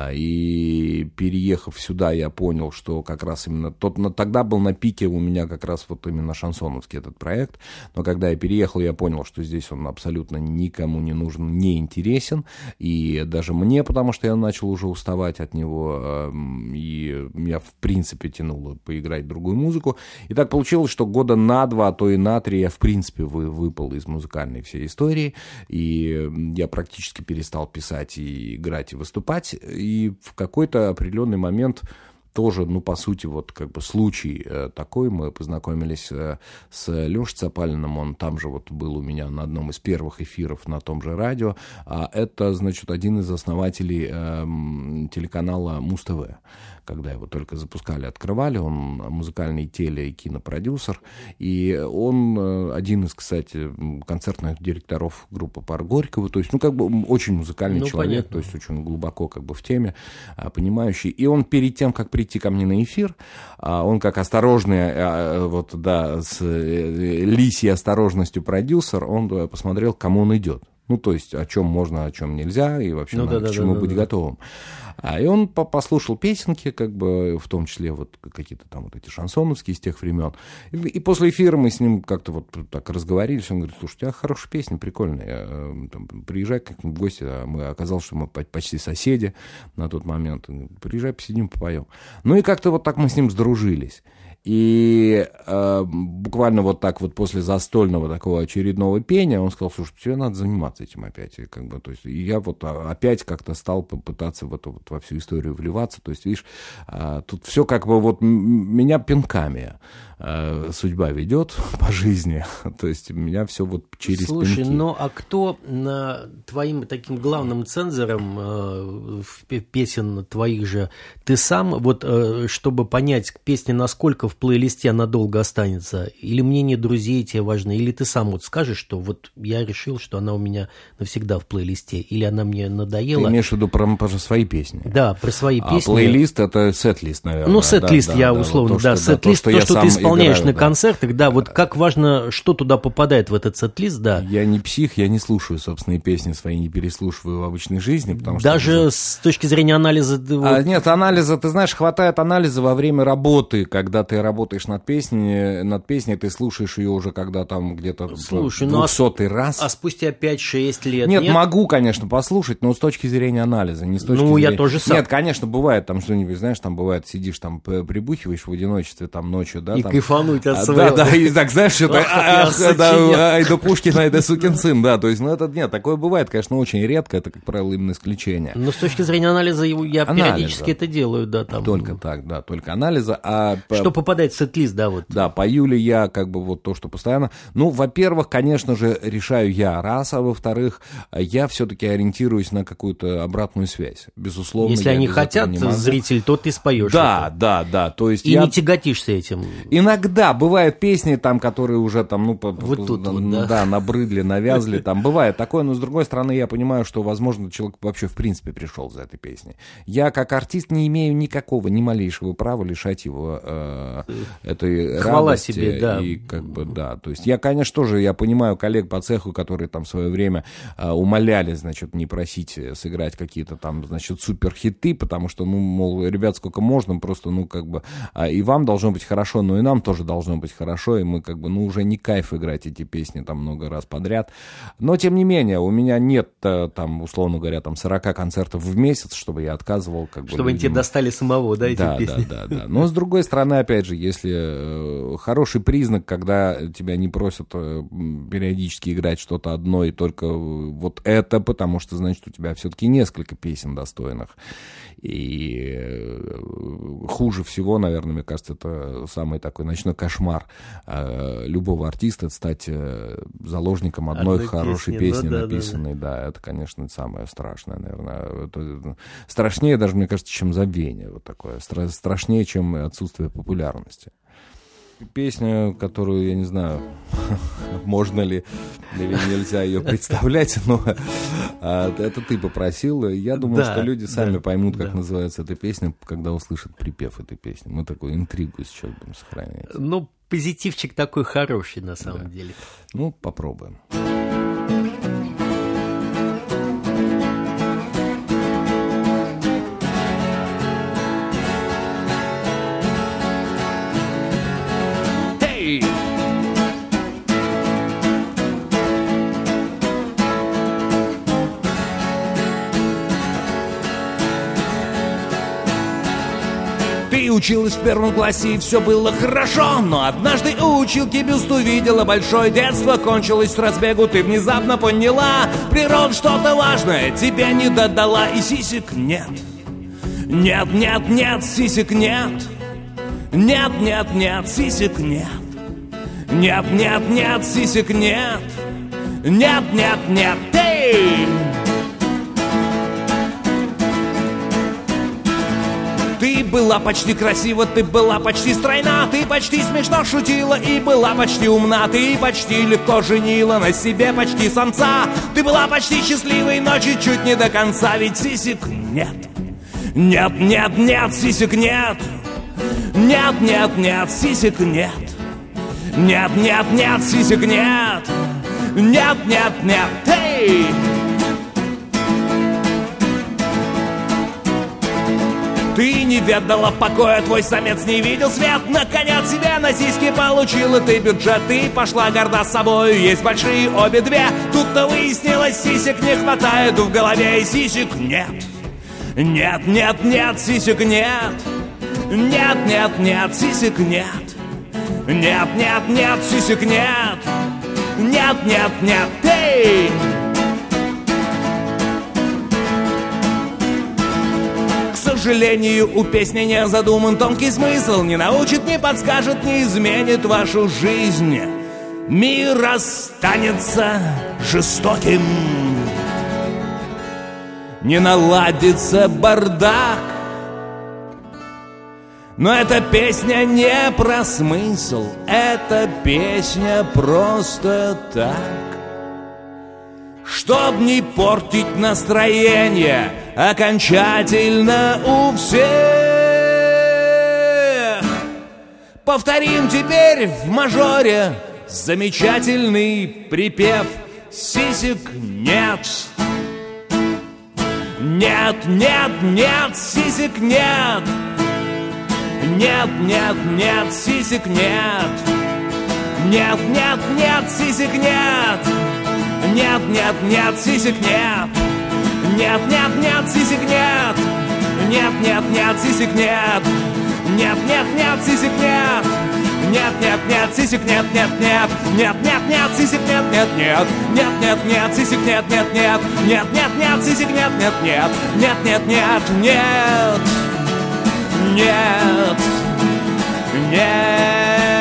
И переехав сюда, я понял, что как раз именно тогда был на пике у меня как раз вот именно шансоновский этот проект. Но когда я переехал, я понял, что здесь он абсолютно никому не нужен, не интересен. И даже мне, потому что я начал уже уставать от него, и я в принципе тянул поиграть другую музыку. И так получилось, что года на 2, а то и на 3 я, в принципе, выпал из музыкальной всей истории. И я практически перестал писать и играть, и выступать. И в какой-то определенный момент тоже, ну, по сути, вот как бы случай такой. Мы познакомились с Лешей Цапалиным, он там же вот был у меня на одном из первых эфиров на том же радио. Это, значит, один из основателей телеканала Муз-ТВ. Когда его только запускали, открывали, он музыкальный теле- и кинопродюсер, и он один из, кстати, концертных директоров группы «Пар Горького», то есть, ну, как бы очень музыкальный человек, понятно. То есть очень глубоко как бы в теме, понимающий, и он перед тем, как прийти ко мне на эфир, он как осторожный, вот, да, с лисьей осторожностью продюсер, он посмотрел, к кому он идет. Ну, то есть, о чем можно, о чем нельзя, и вообще надо к чему быть готовым. И он послушал песенки, как бы, в том числе вот какие-то там вот эти шансоновские из тех времен. И после эфира мы с ним как-то вот так разговорились. Он говорит: слушай, у тебя хорошая песня, прикольная. Там, приезжай как-нибудь в гости. Оказалось, что мы почти соседи на тот момент. Приезжай, посидим, попоем. Ну и как-то вот так мы с ним сдружились. И буквально вот так вот после застольного такого очередного пения он сказал: слушай, тебе надо заниматься этим опять. И, как бы, то есть, и я вот опять как-то стал пытаться в эту, вот, во всю историю вливаться. То есть, видишь, тут все как бы вот меня пинками судьба ведет по жизни. То есть меня все вот через Слушай, пинки. ну а кто твоим таким главным цензором песен твоих же? Ты сам, вот чтобы понять песни, насколько в плейлисте она долго останется, или мнение друзей тебе важно, или ты сам вот скажешь, что вот я решил, что она у меня навсегда в плейлисте, или она мне надоела. Ты имеешь в виду про свои песни? Да, про свои песни. А плейлист — это сет-лист, наверное. Ну, сет-лист, да, я условно, да, сет-лист, то, что ты исполняешь на концертах, да, вот как важно, что туда попадает в этот сет-лист, да. Я не псих, я не слушаю собственные песни свои, не переслушиваю в обычной жизни, потому что... Даже с точки зрения анализа... Нет, анализа, ты знаешь, хватает анализа во время работы, когда ты работаешь над песней, ты слушаешь ее уже когда там где-то 200-й раз. А спустя 5-6 лет нет? Могу, конечно, послушать, но с точки зрения анализа, не с точки зрения... я тоже сам. Нет, конечно, бывает там что-нибудь, знаешь, там бывает, сидишь там, прибухиваешь в одиночестве там ночью, да? И там, кайфануть от своего. Да, и так, знаешь, что-то, ай да Пушкина, ай да сукин сын, да, то есть, ну, это, нет, такое бывает, конечно, очень редко, это, как правило, именно исключение. Но с точки зрения анализа я периодически это делаю, да, там. Только так, да, только анализа, Что попадает попадает в сет-лист, да, вот. Да, пою ли я как бы вот то, что постоянно... Ну, во-первых, конечно же, решаю я, раз, а во-вторых, я все-таки ориентируюсь на какую-то обратную связь, безусловно. Если они хотят, зритель, то ты споешь. Да, да, то есть и не тяготишься этим. Иногда бывают песни, там, которые уже там, ну, вот тут вот, да, набрыдли, навязли, там бывает такое, но с другой стороны, я понимаю, что, возможно, человек вообще в принципе пришел за этой песней. Я, как артист, не имею никакого, ни малейшего права лишать его этой хвала радости. Себе, да. И как бы, да, то есть я, конечно, тоже, я понимаю коллег по цеху, которые там в свое время умоляли, значит, не просить сыграть какие-то там, значит, суперхиты, потому что, ну, мол, ребят, сколько можно, просто, ну, как бы, и вам должно быть хорошо, но и нам тоже должно быть хорошо, и мы, как бы, ну, уже не кайф играть эти песни там много раз подряд. Но, тем не менее, у меня нет, там, условно говоря, там, 40 концертов в месяц, чтобы я отказывал, как бы... Чтобы они тебе достали самого, да, эти песни? Да. Но, с другой стороны, опять же, если хороший признак, когда тебя не просят периодически играть что-то одно и только вот это, потому что, значит, у тебя все-таки несколько песен достойных. И хуже всего, наверное, мне кажется, это самый такой ночной кошмар любого артиста, стать заложником одной хорошей песни, написанной. Да, это, конечно, самое страшное, наверное. Это страшнее даже, мне кажется, чем забвение. Вот такое. Страшнее, чем отсутствие популярности. Песня, которую, я не знаю, можно ли или нельзя ее представлять, но это ты попросил. Я думаю, что люди сами поймут, как называется эта песня, когда услышат припев этой песни. Мы такую интригу сейчас будем сохранять. Ну, позитивчик такой хороший, на самом деле. Ну, попробуем. Ты училась в первом классе, и все было хорошо. Но однажды у училки бюст увидела большое. Детство кончилось с разбегу, ты внезапно поняла: природа что-то важное тебе не додала. И сисек нет. Нет, нет, нет, сисек нет. Нет, нет, нет, сисек нет. Нет, нет, нет, сисек нет. Нет, нет, нет, эй! Ты была почти красива, ты была почти стройна, ты почти смешно шутила и была почти умна, ты почти легко женила на себе почти самца, ты была почти счастливой, но чуть-чуть не до конца, ведь сисек нет. Нет, нет, нет, сисек нет. Нет, нет, нет, сисек нет. Нет, нет, нет, сисек нет. Нет, нет, нет, эй! Ты не ведала покоя, твой самец не видел свет. Наконец себе на сиськи получила ты бюджет. Ты пошла горда собою, есть большие обе две. Тут-то выяснилось, сисек не хватает в голове. И сисек нет. Нет, нет, нет, сисек нет. Нет, нет, нет, сисек нет. Нет, нет, нет, сисек нет. Нет, нет, нет, эй! К сожалению, у песни не задуман тонкий смысл. Не научит, не подскажет, не изменит вашу жизнь. Мир останется жестоким. Не наладится бардак. Но эта песня не про смысл. Эта песня просто так, чтоб не портить настроение окончательно у всех. Повторим теперь в мажоре замечательный припев. Сисек нет. Нет, нет, нет, сисек нет. Нет, нет, нет, сисек нет. Нет, нет, нет, сисек нет. Нет, нет, нет, сисек нет. Нет, нет, нет, сисек нет. Нет, нет, нет, сисек нет. Нет, нет, нет, сисек нет. Нет, нет, нет, сисек нет, нет, нет. Нет, нет, нет, сисек нет, нет, нет. Нет, нет, нет, сисек нет, нет, нет. Нет, нет, нет, сисек нет, нет, нет. Нет, нет, нет, нет. Нет. нет.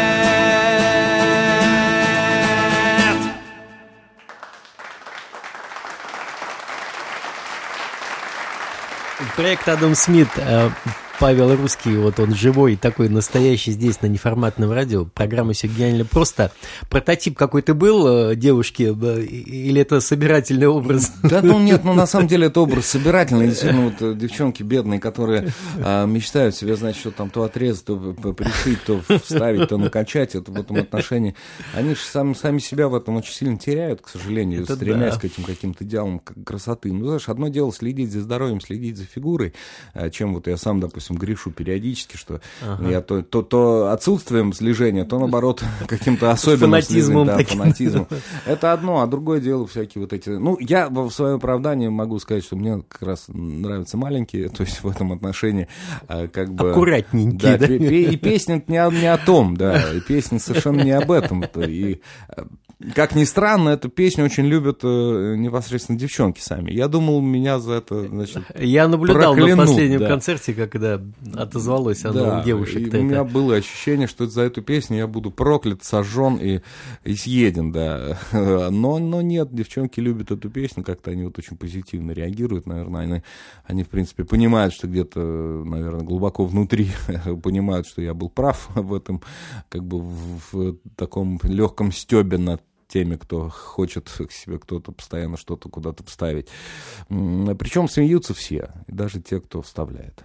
Проект «Адам Смит», Павел Русский, вот он живой, такой настоящий здесь на неформатном радио. Программа «Все гениально просто». Прототип какой-то был девушки, или это собирательный образ? Да, ну нет, на самом деле это образ собирательный. Действительно, вот девчонки бедные, которые мечтают себе, значит, что там то отрезать, то пришить, то вставить, то накачать. Это в этом отношении. Они же сами себя в этом очень сильно теряют, к сожалению, это стремясь к этим каким-то идеалам красоты. Ну, знаешь, одно дело следить за здоровьем, следить за фигурой, чем вот я сам, допустим, грешу периодически, что я то отсутствием слежения, то, наоборот, каким-то особенным фанатизмом. Это одно, а другое дело всякие вот эти... Ну, я в свое оправдание могу сказать, что мне как раз нравятся маленькие, то есть в этом отношении как бы... Аккуратненькие, да? И песня не о том, да, и песня совершенно не об этом. И... Как ни странно, эту песню очень любят непосредственно девчонки сами. Я думал, меня за это, значит, я наблюдал проклянут, на последнем концерте, когда отозвалось оно у девушек. У меня было ощущение, что за эту песню я буду проклят, сожжен и съеден, да. Но нет, девчонки любят эту песню, как-то они вот очень позитивно реагируют, наверное. Они в принципе, понимают, что где-то, наверное, глубоко внутри понимают, что я был прав в этом, как бы в таком легком стёбе над теми, кто хочет к себе кто-то постоянно что-то куда-то вставить. Причем смеются все, даже те, кто вставляет.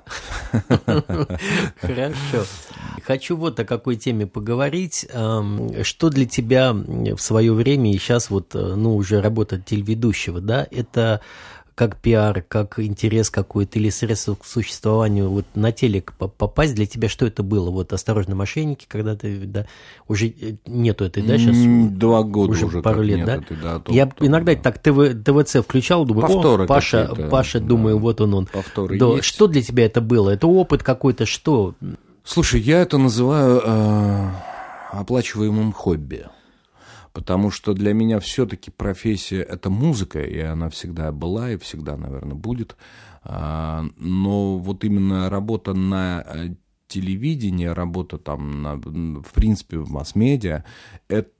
Хорошо. Хочу вот о какой теме поговорить. Что для тебя в свое время и сейчас вот, ну, уже работа телеведущего, да, это как пиар, как интерес какой-то или средство к существованию, вот на телек попасть, для тебя что это было? Вот «Осторожно, мошенники», когда ты, да, уже нету этой, да, сейчас? 2 года уже пару лет, да? Этой, да, я иногда так ТВЦ включал, думаю, повторы Паша, думаю, вот он. Повторы да, есть. что для тебя это было? Это опыт какой-то, что? Слушай, я это называю оплачиваемым хобби. Потому что для меня все-таки профессия – это музыка, и она всегда была и всегда, наверное, будет. Но вот именно работа на телевидении, работа там, в принципе, в масс-медиа – это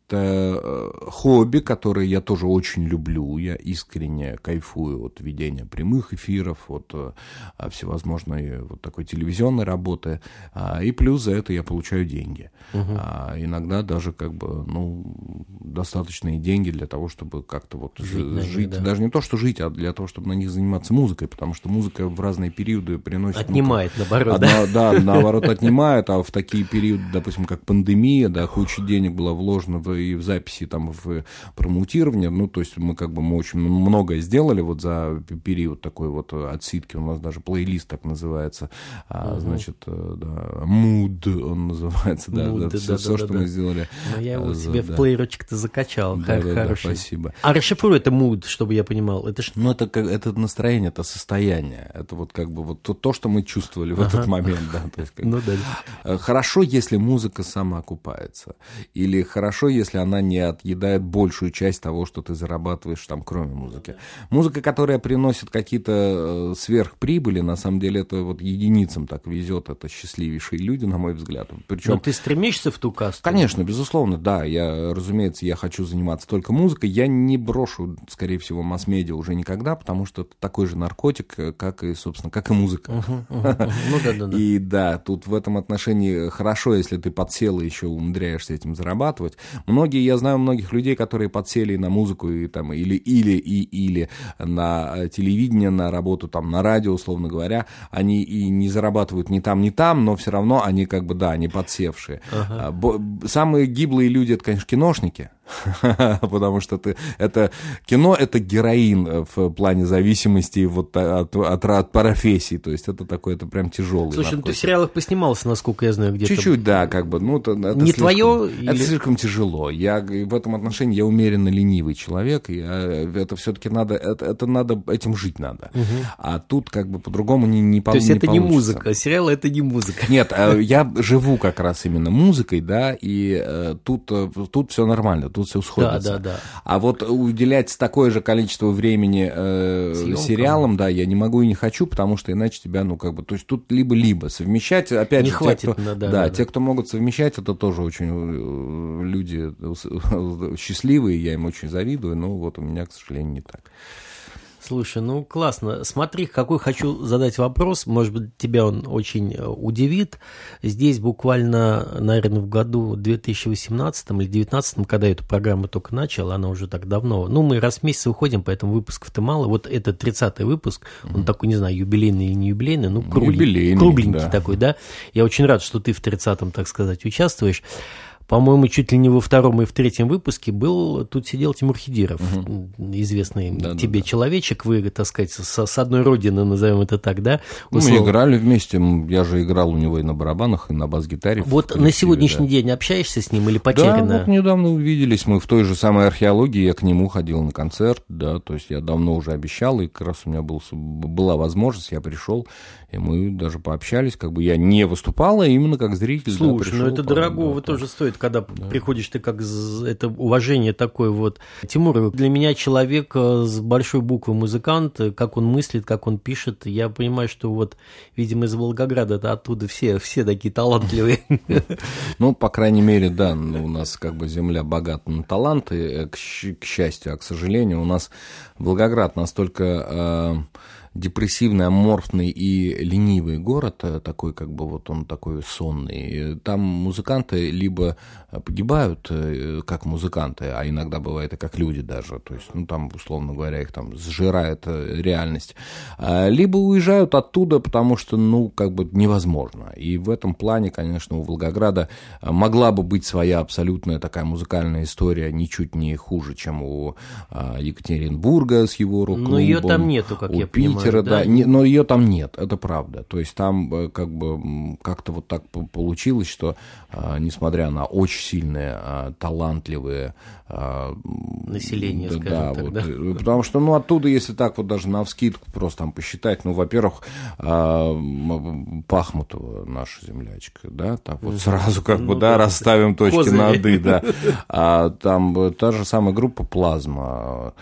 хобби, которое я тоже очень люблю. Я искренне кайфую от ведения прямых эфиров, от всевозможной вот такой телевизионной работы. И плюс за это я получаю деньги. Иногда даже как бы, ну, достаточные деньги для того, чтобы как-то вот жить. Да. Даже не то, что жить, а для того, чтобы на них заниматься музыкой, потому что музыка в разные периоды приносит... Отнимает, наоборот, да? Да, наоборот, отнимает, а в такие периоды, допустим, как пандемия, да, куча денег была вложена и в записи, там, в промоутирование, ну, то есть мы очень многое сделали вот за период такой вот отсидки, у нас даже плейлист так называется, значит, да, Mood он называется, да, все, что мы сделали. Но я его себе в плеерочек-то закачал, хороший. Спасибо. А расшифруй это Mood, чтобы я понимал, это что? Ну, это настроение, это состояние, это вот как бы вот то, что мы чувствовали в этот момент, да, то есть, ну, да. Хорошо, если музыка самоокупается, или хорошо, если она не отъедает большую часть того, что ты зарабатываешь там, кроме музыки. Музыка, которая приносит какие-то сверхприбыли, на самом деле это вот единицам так везет, это счастливейшие люди, на мой взгляд. Причем... Но ты стремишься в ту касту? Конечно, безусловно, да. Разумеется, я хочу заниматься только музыкой. Я не брошу, скорее всего, масс-медиа уже никогда, потому что это такой же наркотик, как и, собственно, как и музыка. Ну да. И да, тут в этом отношении хорошо, если ты подсел и еще умудряешься этим зарабатывать. Я знаю многих людей, которые подсели на музыку и, там, или на телевидение, на работу там, на радио, условно говоря. Они и не зарабатывают ни там, но все равно они как бы, да, они подсевшие. Самые гиблые люди — это, конечно, киношники. Потому что кино — это героин в плане зависимости вот от профессии, то есть это такой, это прям тяжелый. Слушай, ну ты в сериалах поснимался, насколько я знаю, где-то. Чуть-чуть, да, как бы, ну это не твое? Это слишком тяжело. Я в этом отношении я умеренно ленивый человек, и это все-таки надо, этим жить надо. А тут как бы по-другому не получится. То есть это не музыка, сериалы — это не музыка. Нет, я живу как раз именно музыкой, да, и тут все нормально. тут все сходится. Да. А вот уделять такое же количество времени сериалам, да, я не могу и не хочу, потому что иначе тебя, то есть тут либо-либо. Совмещать, опять не же, хватит, те, кто могут совмещать, это тоже очень люди счастливые, я им очень завидую, но вот у меня, к сожалению, не так. Слушай, классно. Смотри, какой хочу задать вопрос, может быть, тебя он очень удивит. Здесь буквально, наверное, в году 2018 или 2019, когда я эту программу только начал, она уже так давно. Мы раз в месяц выходим, поэтому выпусков-то мало. Вот это 30-й выпуск, он такой, не знаю, юбилейный или не юбилейный, кругленький такой, да. Я очень рад, что ты в 30-м, так сказать, участвуешь. По-моему, чуть ли не во втором и в третьем выпуске тут сидел Тимур Хидиров, известный тебе человечек, вы, так сказать, с одной родины, назовем это так, да? Мы играли вместе, я же играл у него и на барабанах, и на бас-гитаре. Вот на сегодняшний день общаешься с ним или потеряно? Да, вот недавно увиделись, мы в той же самой археологии, я к нему ходил на концерт, да, то есть я давно уже обещал, и как раз у меня была возможность, я пришел, и мы даже пообщались, я не выступал, а именно как зритель. Слушай, это дорогого тоже стоит, когда приходишь ты это уважение такое вот. Тимур, для меня человек с большой буквы музыкант, как он мыслит, как он пишет, я понимаю, что видимо, из Волгограда оттуда все такие талантливые. По крайней мере, да, у нас земля богата на таланты, к счастью, а к сожалению, у нас Волгоград настолько депрессивный, аморфный и ленивый город, такой он такой сонный. Там музыканты либо погибают как музыканты, а иногда бывает и как люди даже, то есть, там, условно говоря, их там сжирает реальность, либо уезжают оттуда, потому что, невозможно. И в этом плане, конечно, у Волгограда могла бы быть своя абсолютная такая музыкальная история, ничуть не хуже, чем у Екатеринбурга с его рок-клубом. Но ее там нету, как я понимаю. Да, но ее там нет, это правда. То есть там как-то вот так получилось, что несмотря на очень сильные, талантливые население, скажем так, да? Потому что, оттуда, если так даже навскидку просто там посчитать, во-первых, Пахмутова наша землячка, да, так сразу расставим точки над «и», да. Там та же самая группа «Плазма»,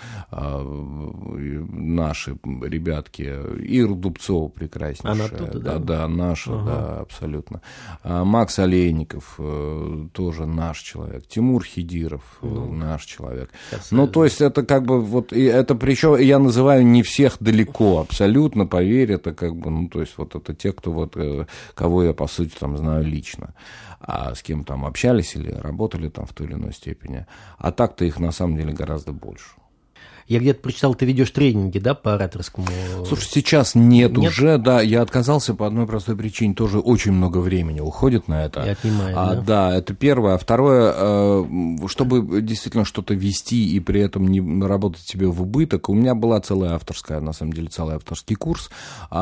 наши ребятки, Ира Дубцова прекраснейшая. Она оттуда, да? Да, наша, да, абсолютно. Макс Олейников, тоже наш человек. Тимур Хидиров, наш человек. То есть это это причем я называю не всех далеко, абсолютно, поверь, это то есть это те, кто кого я, по сути, знаю лично. А с кем там общались или работали там в той или иной степени. А так-то их на самом деле гораздо больше. Я где-то прочитал, ты ведешь тренинги, да, по ораторскому? Слушай, сейчас нет уже, да, я отказался по одной простой причине, тоже очень много времени уходит на это. И отнимает, да, это первое. А второе, чтобы действительно что-то вести и при этом не работать себе в убыток, у меня была целый авторский курс.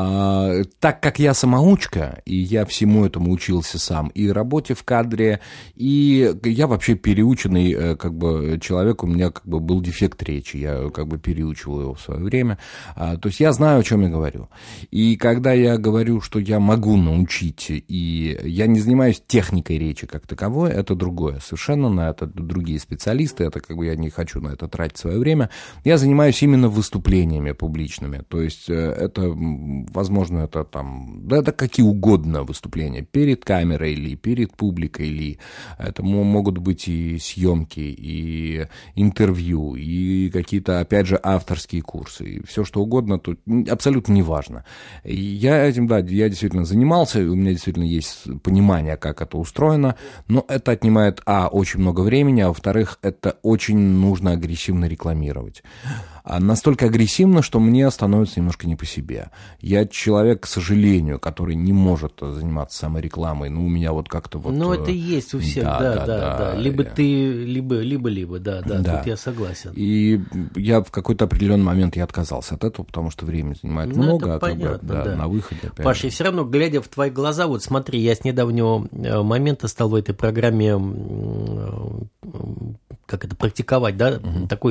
Так как я самоучка, и я всему этому учился сам, и работе в кадре, и я вообще переученный человек, у меня был дефект речи, я переучивал его в свое время. То есть я знаю, о чем я говорю. И когда я говорю, что я могу научить, и я не занимаюсь техникой речи как таковой, это другое. Совершенно на это другие специалисты, это я не хочу на это тратить свое время. Я занимаюсь именно выступлениями публичными. То есть это, возможно, это это какие угодно выступления. Перед камерой или перед публикой, или это могут быть и съемки, и интервью, и какие-то, опять же, авторские курсы, и все что угодно, тут абсолютно неважно. Я этим, я действительно занимался, у меня действительно есть понимание, как это устроено, но это отнимает, очень много времени, а во-вторых, это очень нужно агрессивно рекламировать. Настолько агрессивно, что мне становится немножко не по себе. Я человек, к сожалению, который не может заниматься саморекламой, у меня как-то это есть у всех, да. Либо ты, либо, да, тут я согласен. И я в какой-то определенный момент я отказался от этого, потому что времени занимает много, это понятно, на выходе опять. Паша, и все равно, глядя в твои глаза, смотри, я с недавнего момента стал в этой программе практиковать, да, такой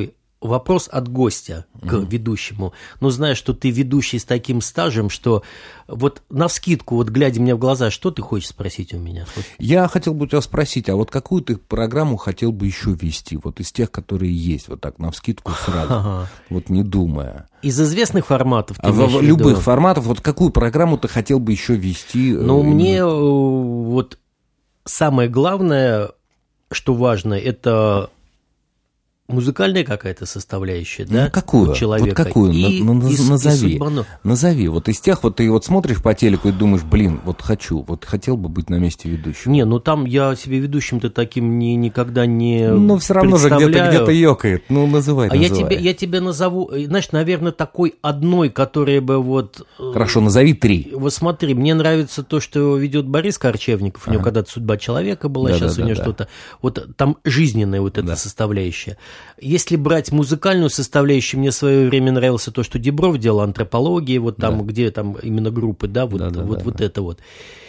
вопрос от гостя к ведущему. Но зная, что ты ведущий с таким стажем, что вот навскидку, вот глядя мне в глаза, что ты хочешь спросить у меня? Я хотел бы у тебя спросить, а вот какую ты программу хотел бы еще вести? Вот из тех, которые есть, вот так навскидку сразу, вот не думая. Из известных форматов? В любых форматов, вот какую программу ты хотел бы еще вести? Ну, мне вот самое главное, что важно, это музыкальная какая-то составляющая, да? Ну, какую? У человека. Вот какую? Назови. Назови. Вот из тех, вот ты вот смотришь по телеку и думаешь, блин, вот хотел бы быть на месте ведущего. Не, ну там я себе ведущим-то таким никогда не Ну, все равно же где-то ёкает. Ну, называй. Я тебе назову, знаешь, наверное, такой одной, которая бы вот... Хорошо, назови 3. Вот смотри, мне нравится то, что ведет Борис Корчевников. У него когда-то «Судьба человека» была, сейчас у него что-то... Вот там жизненная вот эта составляющая. Если брать музыкальную составляющую, мне в свое время нравилось то, что Дибров делал, антропология, вот там, где там именно группы, да, вот это вот.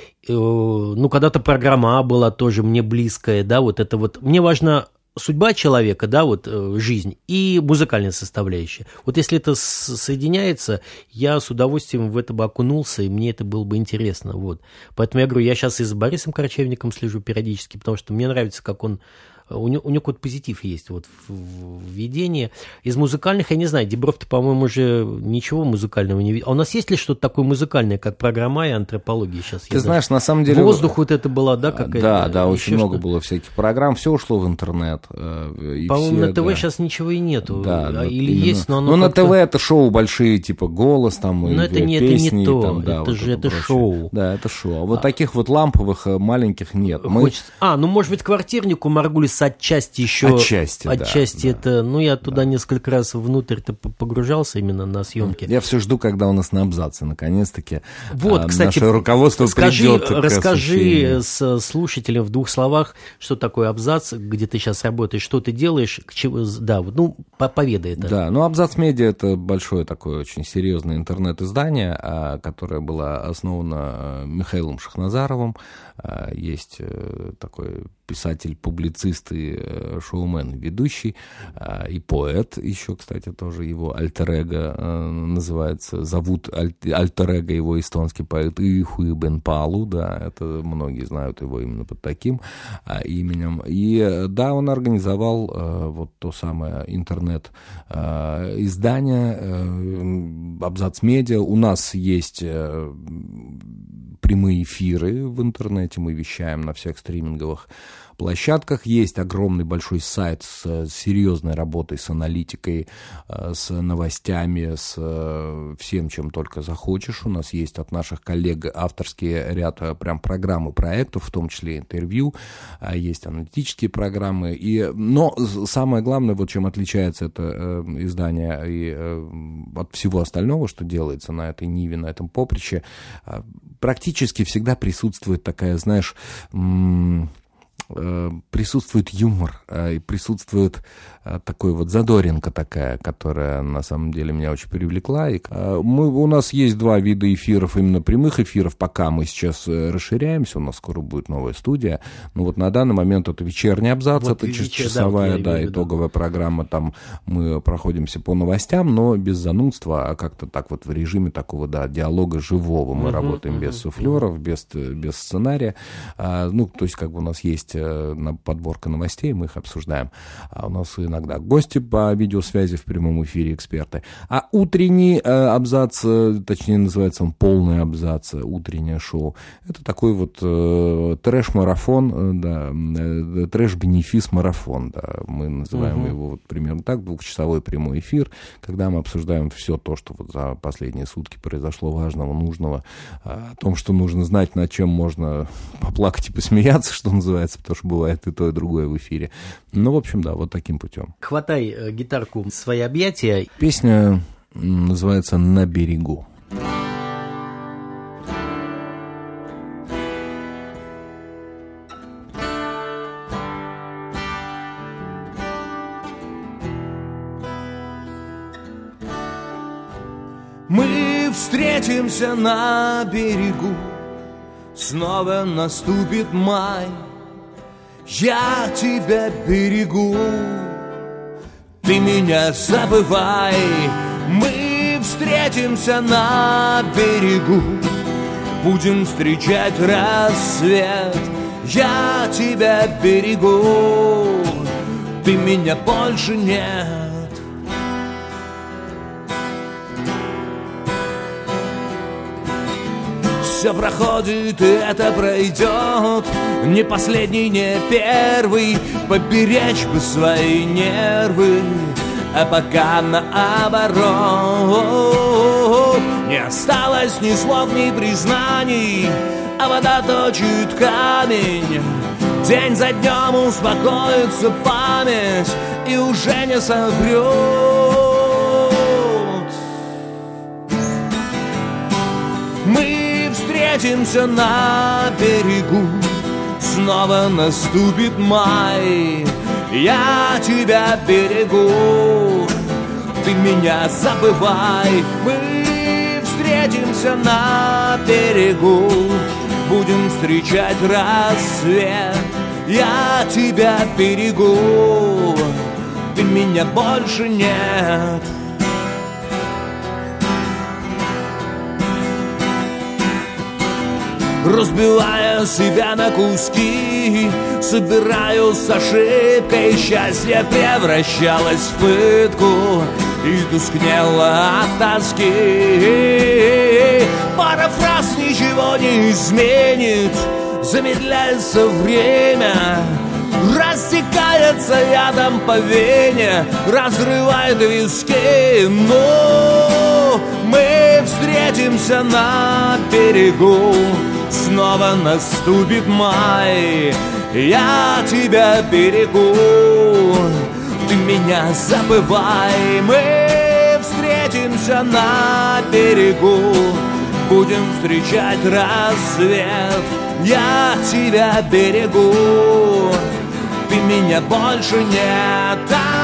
Ну, когда-то программа была тоже мне близкая, да, вот это вот. Мне важна судьба человека, да, вот жизнь и музыкальная составляющая. Вот если это соединяется, я с удовольствием в это бы окунулся, и мне это было бы интересно, вот. Поэтому я говорю, я сейчас и за Борисом Корчевником слежу периодически, потому что мне нравится, как он... У него какой-то позитив есть вот в ведении. Из музыкальных, я не знаю, Дибров-то, по-моему, уже ничего музыкального не видел. А у нас есть ли что-то такое музыкальное, как программа и антропология сейчас? Ты знаешь, на самом деле... Воздух вот это была, да, какая-то? Да, очень много было всяких программ, все ушло в интернет. По-моему, на ТВ сейчас ничего и нету. Да, или есть, но оно на ТВ это шоу большие, типа «Голос», там, но это песни. Это не то, там, да, это же это шоу. Да, это шоу. А вот таких вот ламповых, маленьких нет. Ну, может быть, «Квартирнику» Маргулис отчасти еще... Отчасти, это... Ну, я туда несколько раз внутрь-то погружался именно на съемки. Я все жду, когда у нас на абзаце, наконец-таки, вот, кстати, наше руководство придет. Расскажи с слушателем в 2 словах, что такое абзац, где ты сейчас работаешь, что ты делаешь, да, ну, поведай это. Да, ну, Абзац Медиа — это большое такое очень серьезное интернет-издание, которое было основано Михаилом Шахназаровым. Есть такой писатель, публицист и шоумен, ведущий, и поэт еще, кстати, тоже его альтер-эго называется, зовут альтер-эго его эстонский поэт Ихуи Бенпалу, да, это многие знают его именно под таким именем. И да, он организовал вот то самое интернет-издание Абзац Медиа. У нас есть прямые эфиры в интернете, мы вещаем на всех стриминговых площадках. Есть огромный большой сайт с серьезной работой, с аналитикой, с новостями, с всем, чем только захочешь. У нас есть от наших коллег авторский ряд прям программ и проектов, в том числе интервью, есть аналитические программы. Но самое главное, вот чем отличается это издание и от всего остального, что делается на этой ниве, на этом поприще, практически всегда присутствует такая, знаешь, присутствует юмор, и присутствует такой вот задоринка такая, которая на самом деле меня очень привлекла. И у нас есть 2 вида эфиров, именно прямых эфиров, пока мы сейчас расширяемся, у нас скоро будет новая студия. Но вот на данный момент это вечерний абзац, вот это часовая, итоговая программа, там мы проходимся по новостям, но без занудства, а как-то так вот в режиме такого, да, диалога живого. Мы работаем без суфлеров, без сценария. Ну, то есть как бы у нас есть подборка новостей, мы их обсуждаем. А у нас иногда гости по видеосвязи в прямом эфире, эксперты. А утренний абзац, точнее называется он полный абзац, утреннее шоу, это такой вот трэш-марафон, да, трэш-бенефис-марафон, да, мы называем его вот примерно так, 2-часовой прямой эфир, когда мы обсуждаем все то, что вот за последние сутки произошло важного, нужного, о том, что нужно знать, над чем можно поплакать и посмеяться, что называется, потому что бывает и то, и другое в эфире. Ну, в общем, да, вот таким путем. Хватай гитарку в свои объятия. Песня называется «На берегу». Мы встретимся на берегу, снова наступит май. Я тебя берегу, ты меня забывай. Мы встретимся на берегу, будем встречать рассвет. Я тебя берегу, ты меня больше нет. Все проходит, и это пройдет. Не последний, не первый. Поберечь бы свои нервы, а пока наоборот. Не осталось ни слов, ни признаний, а вода точит камень. День за днем успокоится память и уже не соврет. Мы встретимся на берегу, снова наступит май. Я тебя берегу, ты меня забывай. Мы встретимся на берегу, будем встречать рассвет. Я тебя берегу, ты меня больше нет. Разбивая себя на куски, собираю с ошибкой. Счастье превращалось в пытку и тускнело от тоски. Пара фраз ничего не изменит, замедляется время, растекается ядом по вене, разрывает виски. Но мы встретимся на берегу, снова наступит май. Я тебя берегу, ты меня забывай. Мы встретимся на берегу, будем встречать рассвет. Я тебя берегу, ты меня больше нет.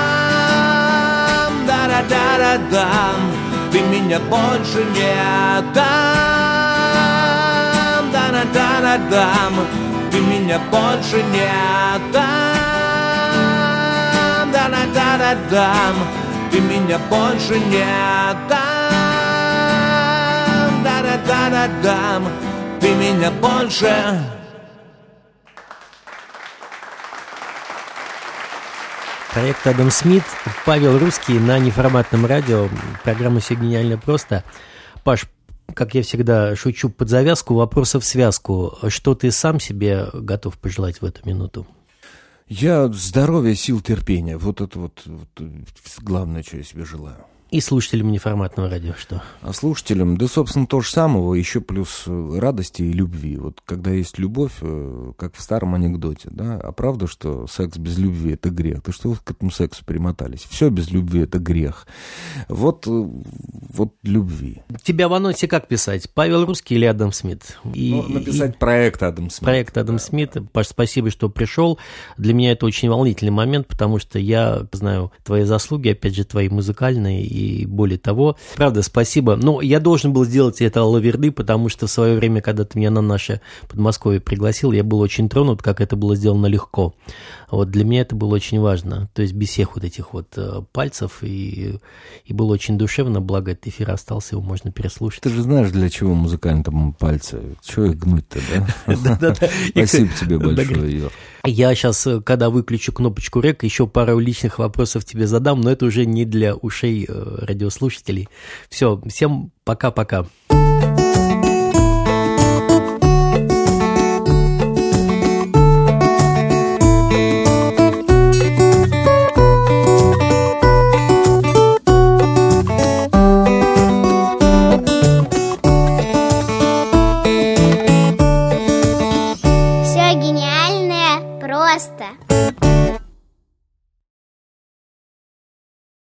Там, да-да-да-да-дам, ты меня больше нет. Там, да-да-да-да-дам, ты меня больше нет. Там, да-да-да-да-дам, ты меня больше нет. Там, да-да-да-да-дам, ты меня больше. Проект «Адам Смит», Павел Русский на неформатном радио. Программа «Все гениально просто». Паш, как я всегда шучу под завязку, вопросов в связку. Что ты сам себе готов пожелать в эту минуту? Я здоровья, сил, терпения. Вот это вот главное, что я себе желаю. И слушателям неформатного радио что? А слушателям, да, собственно, то же самого, еще плюс радости и любви. Вот когда есть любовь, как в старом анекдоте, да, а правда, что секс без любви – это грех? То что вы к этому сексу примотались? Все без любви – это грех. Вот любви. Тебя в анонсе как писать? Павел Русский или Адам Смит? Написать проект Адам Смит. Проект Адам Смит. Паш, спасибо, что пришел. Для меня это очень волнительный момент, потому что я знаю твои заслуги, опять же, твои музыкальные, и более того. Правда, спасибо. Но я должен был сделать это лаверды, потому что в свое время, когда ты меня на наше Подмосковье пригласил, я был очень тронут, как это было сделано легко. Вот для меня это было очень важно. То есть без всех вот этих вот пальцев. И было очень душевно, благо этот эфир остался, его можно переслушать. Ты же знаешь, для чего музыкальные там пальцы? Чего их гнуть-то, да? Спасибо тебе большое, Юр. Я сейчас, когда выключу кнопочку рек, еще пару личных вопросов тебе задам, но это уже не для ушей радиослушателей. Все, всем пока-пока. Все гениальное просто.